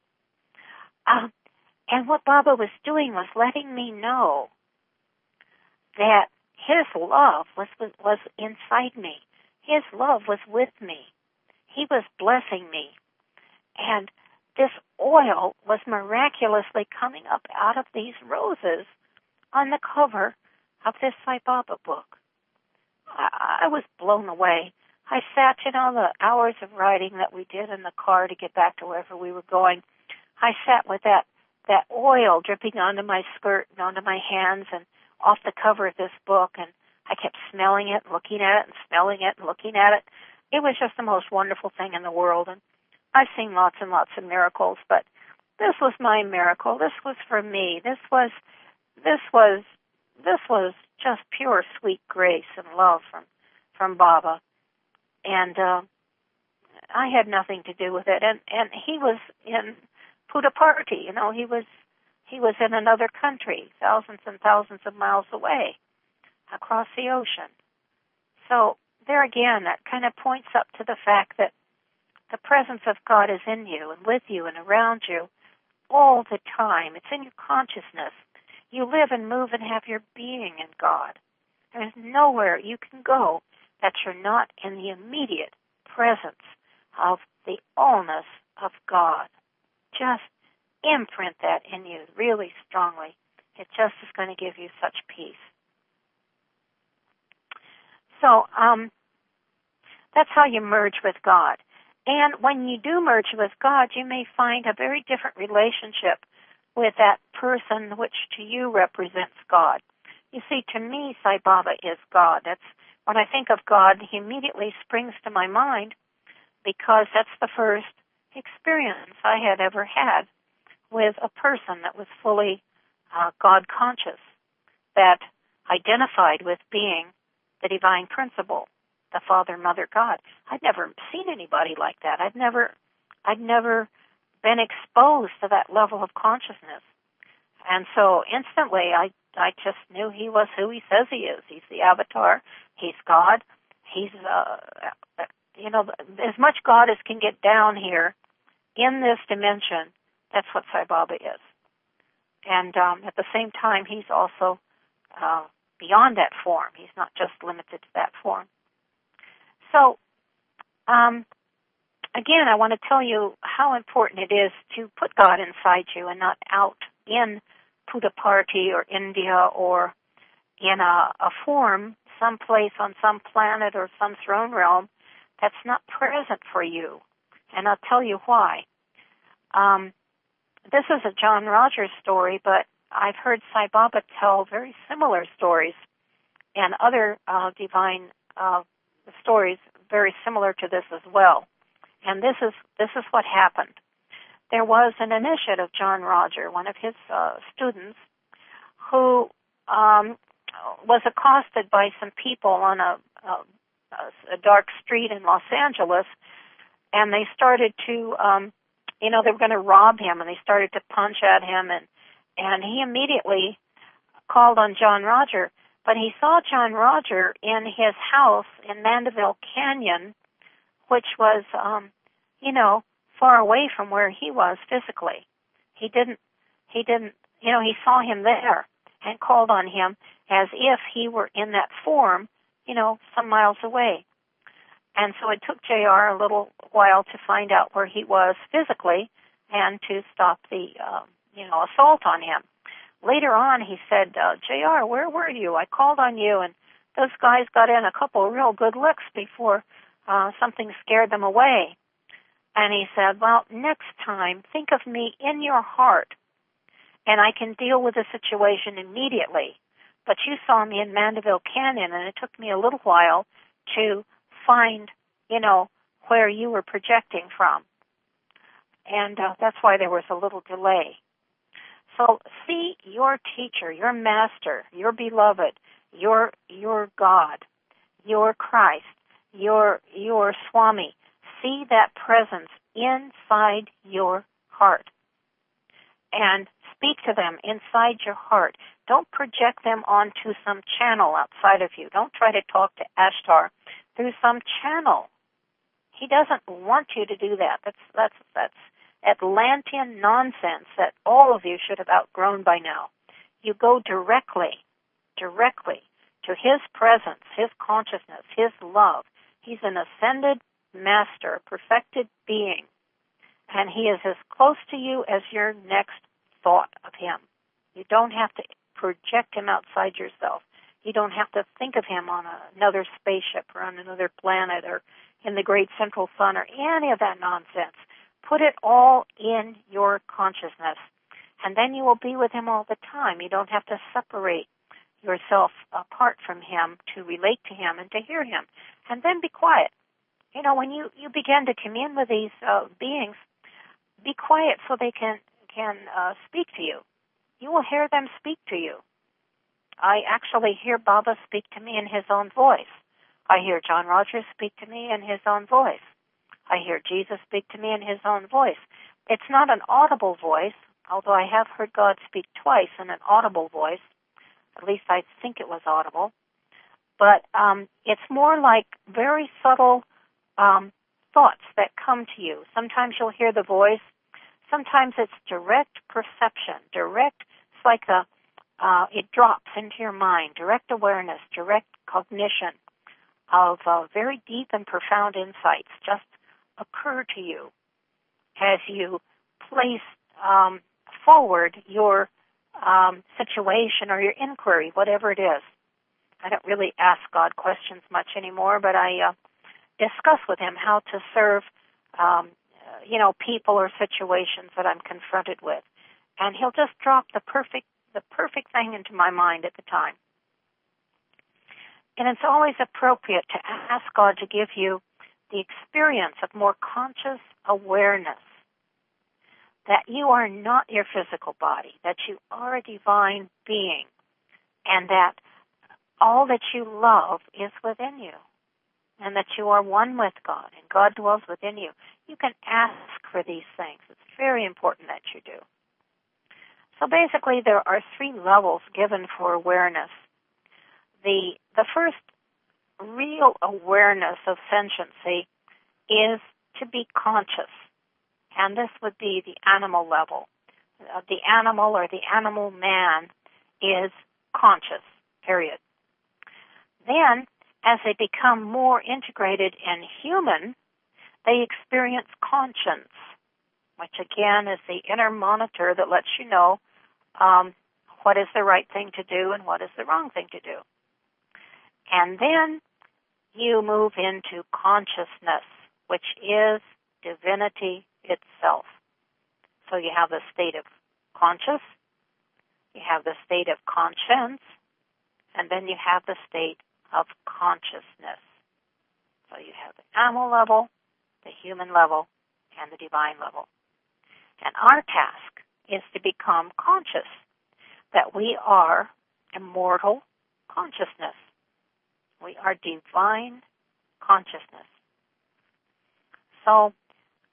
And what Baba was doing was letting me know that his love was inside me. His love was with me. He was blessing me. And this oil was miraculously coming up out of these roses on the cover of this Sai Baba book. I was blown away. I sat, the hours of riding that we did in the car to get back to wherever we were going. I sat with that oil dripping onto my skirt and onto my hands and off the cover of this book, and I kept smelling it, looking at it, and smelling it, and looking at it. It was just the most wonderful thing in the world, and I've seen lots and lots of miracles, but this was my miracle. This was for me. This was just pure sweet grace and love from Baba, and I had nothing to do with it. And he was in Puttaparthi. He was in another country, thousands and thousands of miles away, across the ocean. So there again, that kind of points up to the fact that the presence of God is in you and with you and around you all the time. It's in your consciousness. You live and move and have your being in God. There's nowhere you can go that you're not in the immediate presence of the allness of God. Just imprint that in you really strongly. It just is going to give you such peace. So that's how you merge with God. And when you do merge with God, you may find a very different relationship with that person which to you represents God. You see, to me, Sai Baba is God. That's when I think of God, he immediately springs to my mind because that's the first experience I had ever had with a person that was fully God conscious, that identified with being the divine principle, the Father, Mother, God. I'd never seen anybody like that. I'd never been exposed to that level of consciousness. And so instantly I just knew he was who he says he is. He's the avatar. He's God. He's, as much God as can get down here in this dimension, that's what Sai Baba is. And at the same time, he's also beyond that form. He's not just limited to that form. So, again, I want to tell you how important it is to put God inside you and not out in Puttaparthi or India or in a form someplace on some planet or some throne realm that's not present for you. And I'll tell you why. This is a John Rogers story, but I've heard Sai Baba tell very similar stories and other divine stories very similar to this as well. And this is what happened. There was an initiate of John Roger, one of his students, who was accosted by some people on a dark street in Los Angeles, and they started to, they were going to rob him, and they started to punch at him, and he immediately called on John Roger. But he saw John Roger in his house in Mandeville Canyon, which was, far away from where he was physically. He didn't he saw him there and called on him as if he were in that form, some miles away. And so it took JR a little while to find out where he was physically and to stop the, assault on him. Later on, he said, JR, where were you? I called on you, and those guys got in a couple of real good licks before something scared them away. And he said, well, next time, think of me in your heart, and I can deal with the situation immediately. But you saw me in Mandeville Canyon, and it took me a little while to find, where you were projecting from. And that's why there was a little delay. So see your teacher, your master, your beloved, your God, your Christ, your Swami. See that presence inside your heart. And speak to them inside your heart. Don't project them onto some channel outside of you. Don't try to talk to Ashtar through some channel. He doesn't want you to do that. That's Atlantean nonsense that all of you should have outgrown by now. You go directly to his presence, his consciousness, his love. He's an ascended master, perfected being, and he is as close to you as your next thought of him. You don't have to project him outside yourself. You don't have to think of him on another spaceship or on another planet or in the great central sun or any of that nonsense. Put it all in your consciousness, and then you will be with him all the time. You don't have to separate yourself apart from him to relate to him and to hear him. And then be quiet. When you begin to commune with these beings, be quiet so they can speak to you. You will hear them speak to you. I actually hear Baba speak to me in his own voice. I hear John Rogers speak to me in his own voice. I hear Jesus speak to me in his own voice. It's not an audible voice, although I have heard God speak twice in an audible voice. At least I think it was audible. But it's more like very subtle thoughts that come to you. Sometimes you'll hear the voice. Sometimes it's direct perception, it's like it drops into your mind, direct awareness, direct cognition of very deep and profound insights just occur to you as you place forward your situation or your inquiry, whatever it is. I don't really ask God questions much anymore, but I discuss with him how to serve people or situations that I'm confronted with. And he'll just drop the perfect thing into my mind at the time. And it's always appropriate to ask God to give you the experience of more conscious awareness that you are not your physical body, that you are a divine being, and that all that you love is within you, and that you are one with God, and God dwells within you. You can ask for these things. It's very important that you do. So basically, there are 3 levels given for awareness. The first real awareness of sentiency is to be conscious, and this would be the animal level. The animal or the animal man is conscious, period. Then, as they become more integrated and human, they experience conscience, which again is the inner monitor that lets you know what is the right thing to do and what is the wrong thing to do. And then you move into consciousness, which is divinity itself. So you have the state of conscious, you have the state of conscience, and then you have the state of consciousness. So you have the animal level, the human level, and the divine level. And our task is to become conscious that we are immortal consciousness. We are divine consciousness. So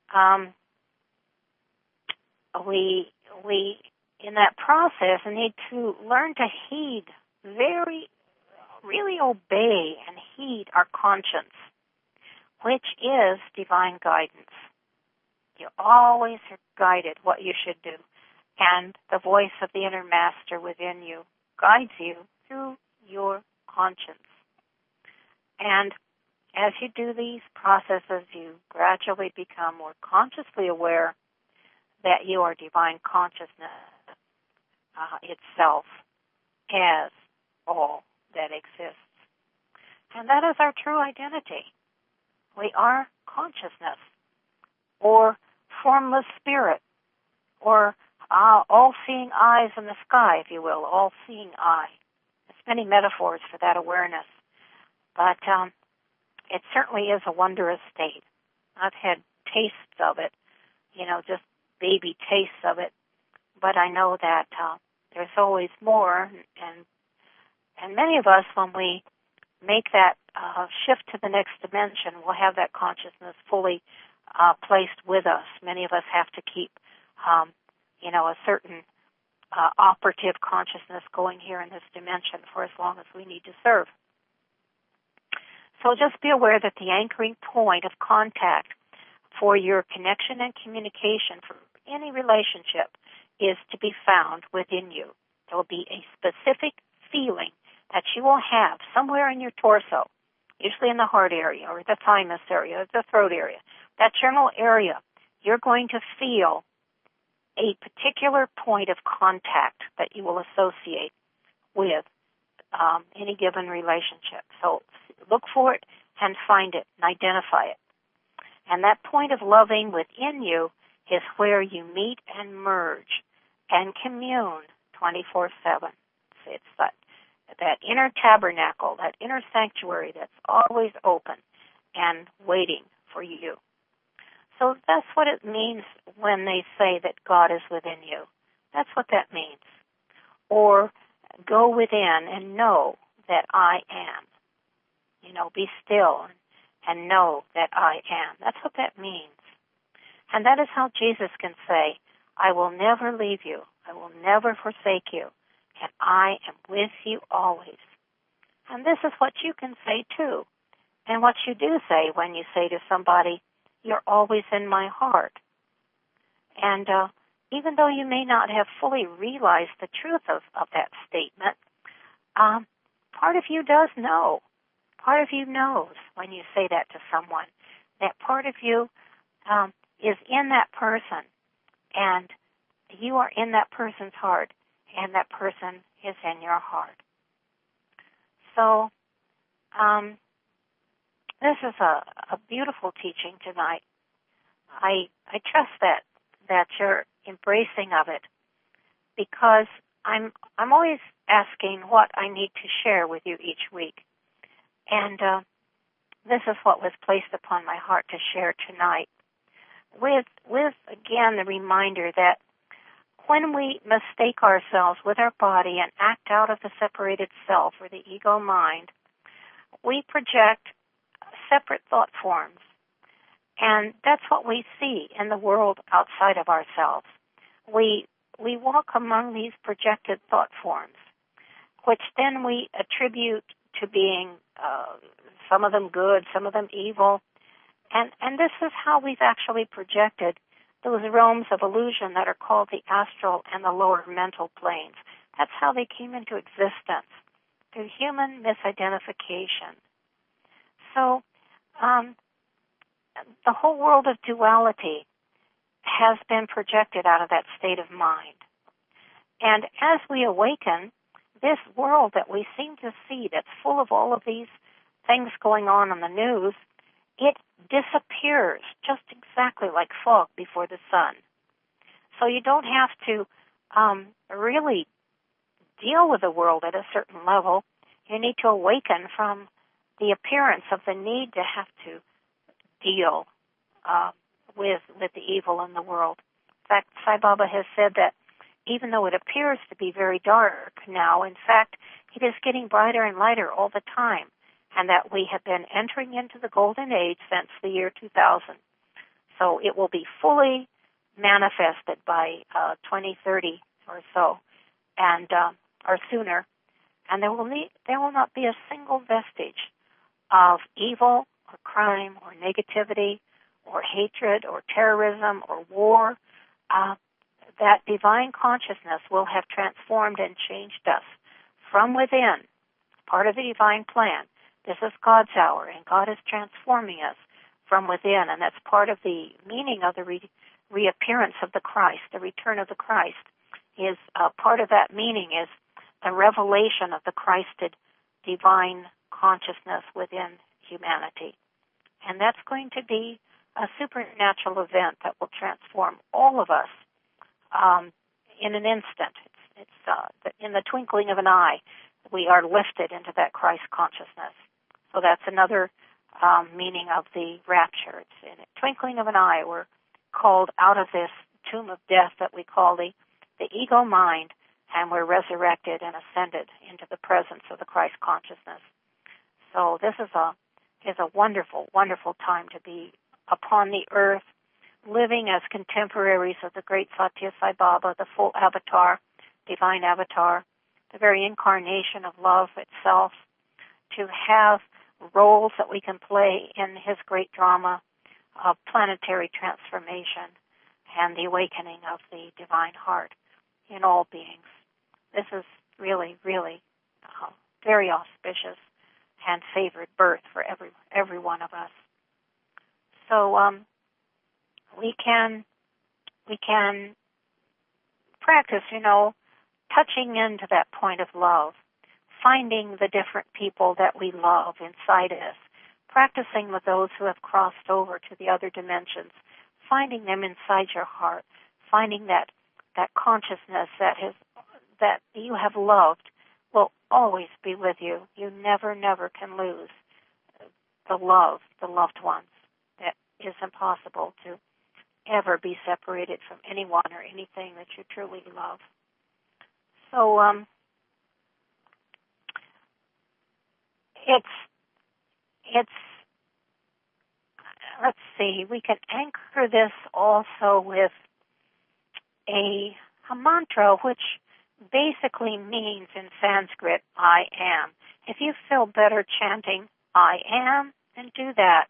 we in that process need to learn to heed, really obey and heed our conscience, which is divine guidance. You always are guided what you should do. and the voice of the inner master within you guides you through your conscience. And as you do these processes, you gradually become more consciously aware that you are divine consciousness itself as all that exists. And that is our true identity. We are consciousness, or formless spirit, or all-seeing eyes in the sky, if you will, all-seeing eye. There's many metaphors for that awareness. But it certainly is a wondrous state. I've had tastes of it, just baby tastes of it. But I know that there's always more. And many of us, when we make that shift to the next dimension, we'll have that consciousness fully placed with us. Many of us have to keep, a certain operative consciousness going here in this dimension for as long as we need to serve. So just be aware that the anchoring point of contact for your connection and communication for any relationship is to be found within you. There will be a specific feeling that you will have somewhere in your torso, usually in the heart area or the thymus area, or the throat area, that general area. You're going to feel a particular point of contact that you will associate with any given relationship. So look for it and find it and identify it. And that point of loving within you is where you meet and merge and commune 24/7. It's that inner tabernacle, that inner sanctuary that's always open and waiting for you. So that's what it means when they say that God is within you. That's what that means. Or go within and know that I am. Be still and know that I am. That's what that means. And that is how Jesus can say, I will never leave you. I will never forsake you. And I am with you always. And this is what you can say too. And what you do say when you say to somebody, you're always in my heart. And even though you may not have fully realized the truth of that statement, part of you does know. Part of you knows when you say that to someone. That part of you is in that person. And you are in that person's heart. And that person is in your heart. So, this is a beautiful teaching tonight. I trust that you're embracing of it, because I'm always asking what I need to share with you each week. And this is what was placed upon my heart to share tonight, with again the reminder that when we mistake ourselves with our body and act out of the separated self or the ego mind, we project separate thought forms. And that's what we see in the world outside of ourselves. We walk among these projected thought forms, which then we attribute to being some of them good, some of them evil. And this is how we've actually projected those realms of illusion that are called the astral and the lower mental planes. That's how they came into existence, through human misidentification. So the whole world of duality has been projected out of that state of mind. And as we awaken, this world that we seem to see that's full of all of these things going on the news, it disappears just exactly like fog before the sun. So you don't have to really deal with the world at a certain level. You need to awaken from the appearance of the need to have to deal with the evil in the world. In fact, Sai Baba has said that even though it appears to be very dark now, in fact, it is getting brighter and lighter all the time, and that we have been entering into the golden age since the year 2000. So it will be fully manifested by 2030 or so, and or sooner, and there will not be a single vestige of evil or crime or negativity or hatred or terrorism or war. that divine consciousness will have transformed and changed us from within, part of the divine plan. This is God's hour, and God is transforming us from within, and that's part of the meaning of the reappearance of the Christ, the return of the Christ. Is part of that meaning is the revelation of the Christed divine consciousness within humanity. And that's going to be a supernatural event that will transform all of us in an instant. It's in the twinkling of an eye, we are lifted into that Christ consciousness. So that's another meaning of the rapture. It's in a twinkling of an eye, we're called out of this tomb of death that we call the ego mind, and we're resurrected and ascended into the presence of the Christ consciousness. So this is a wonderful, wonderful time to be upon the earth, living as contemporaries of the great Satya Sai Baba, the full avatar, divine avatar, the very incarnation of love itself, to have roles that we can play in his great drama of planetary transformation and the awakening of the divine heart in all beings. This is really, really very auspicious and favored birth for every one of us. So we can practice, touching into that point of love, finding the different people that we love inside us, practicing with those who have crossed over to the other dimensions, finding them inside your heart, finding that consciousness that you have loved will always be with you. You never, never can lose the loved ones. That is impossible to ever be separated from anyone or anything that you truly love. So it's let's see, we can anchor this also with a mantra which basically means in Sanskrit, I am. If you feel better chanting I am, then do that.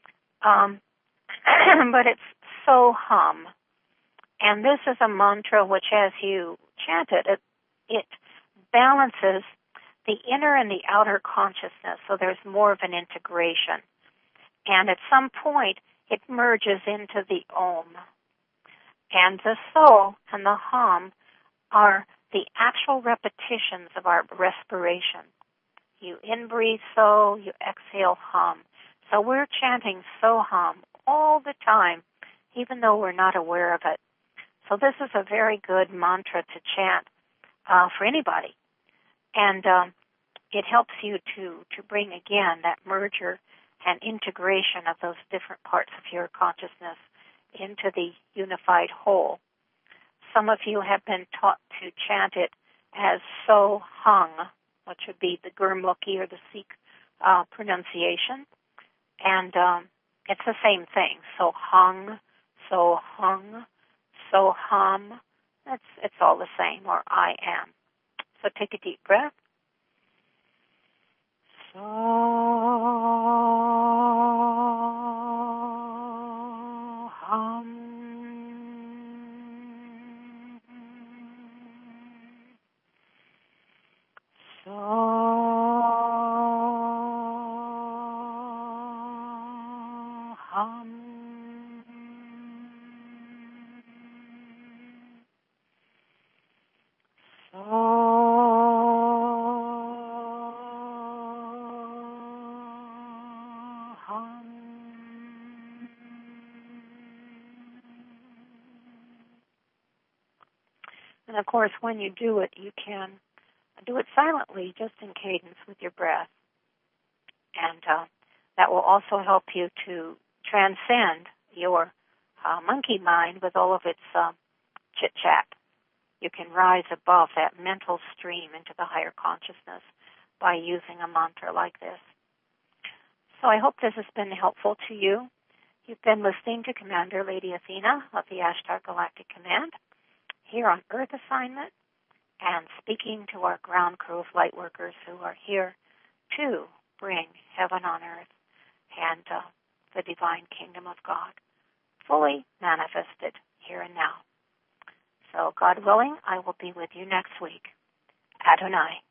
But it's so hum. And this is a mantra which, as you chant it balances the inner and the outer consciousness, so there's more of an integration. And at some point, it merges into the Om. And the so and the hum are the actual repetitions of our respiration. You in-breathe so, you exhale hum. So we're chanting so hum all the time, even though we're not aware of it. So this is a very good mantra to chant for anybody. And it helps you to bring again that merger and integration of those different parts of your consciousness into the unified whole. Some of you have been taught to chant it as so hung, which would be the Gurmukhi or the Sikh pronunciation. And it's the same thing. So hung, so hum. It's all the same, or I am. So take a deep breath. So hum. So hum. And of course, when you do it, you can do it silently, just in cadence with your breath. And that will also help you to transcend your monkey mind with all of its chit-chat. You can rise above that mental stream into the higher consciousness by using a mantra like this. So I hope this has been helpful to you. You've been listening to Commander Lady Athena of the Ashtar Galactic Command here on Earth Assignment, and speaking to our ground crew of light workers who are here to bring heaven on earth and the divine kingdom of God fully manifested here and now. So God willing, I will be with you next week. Adonai.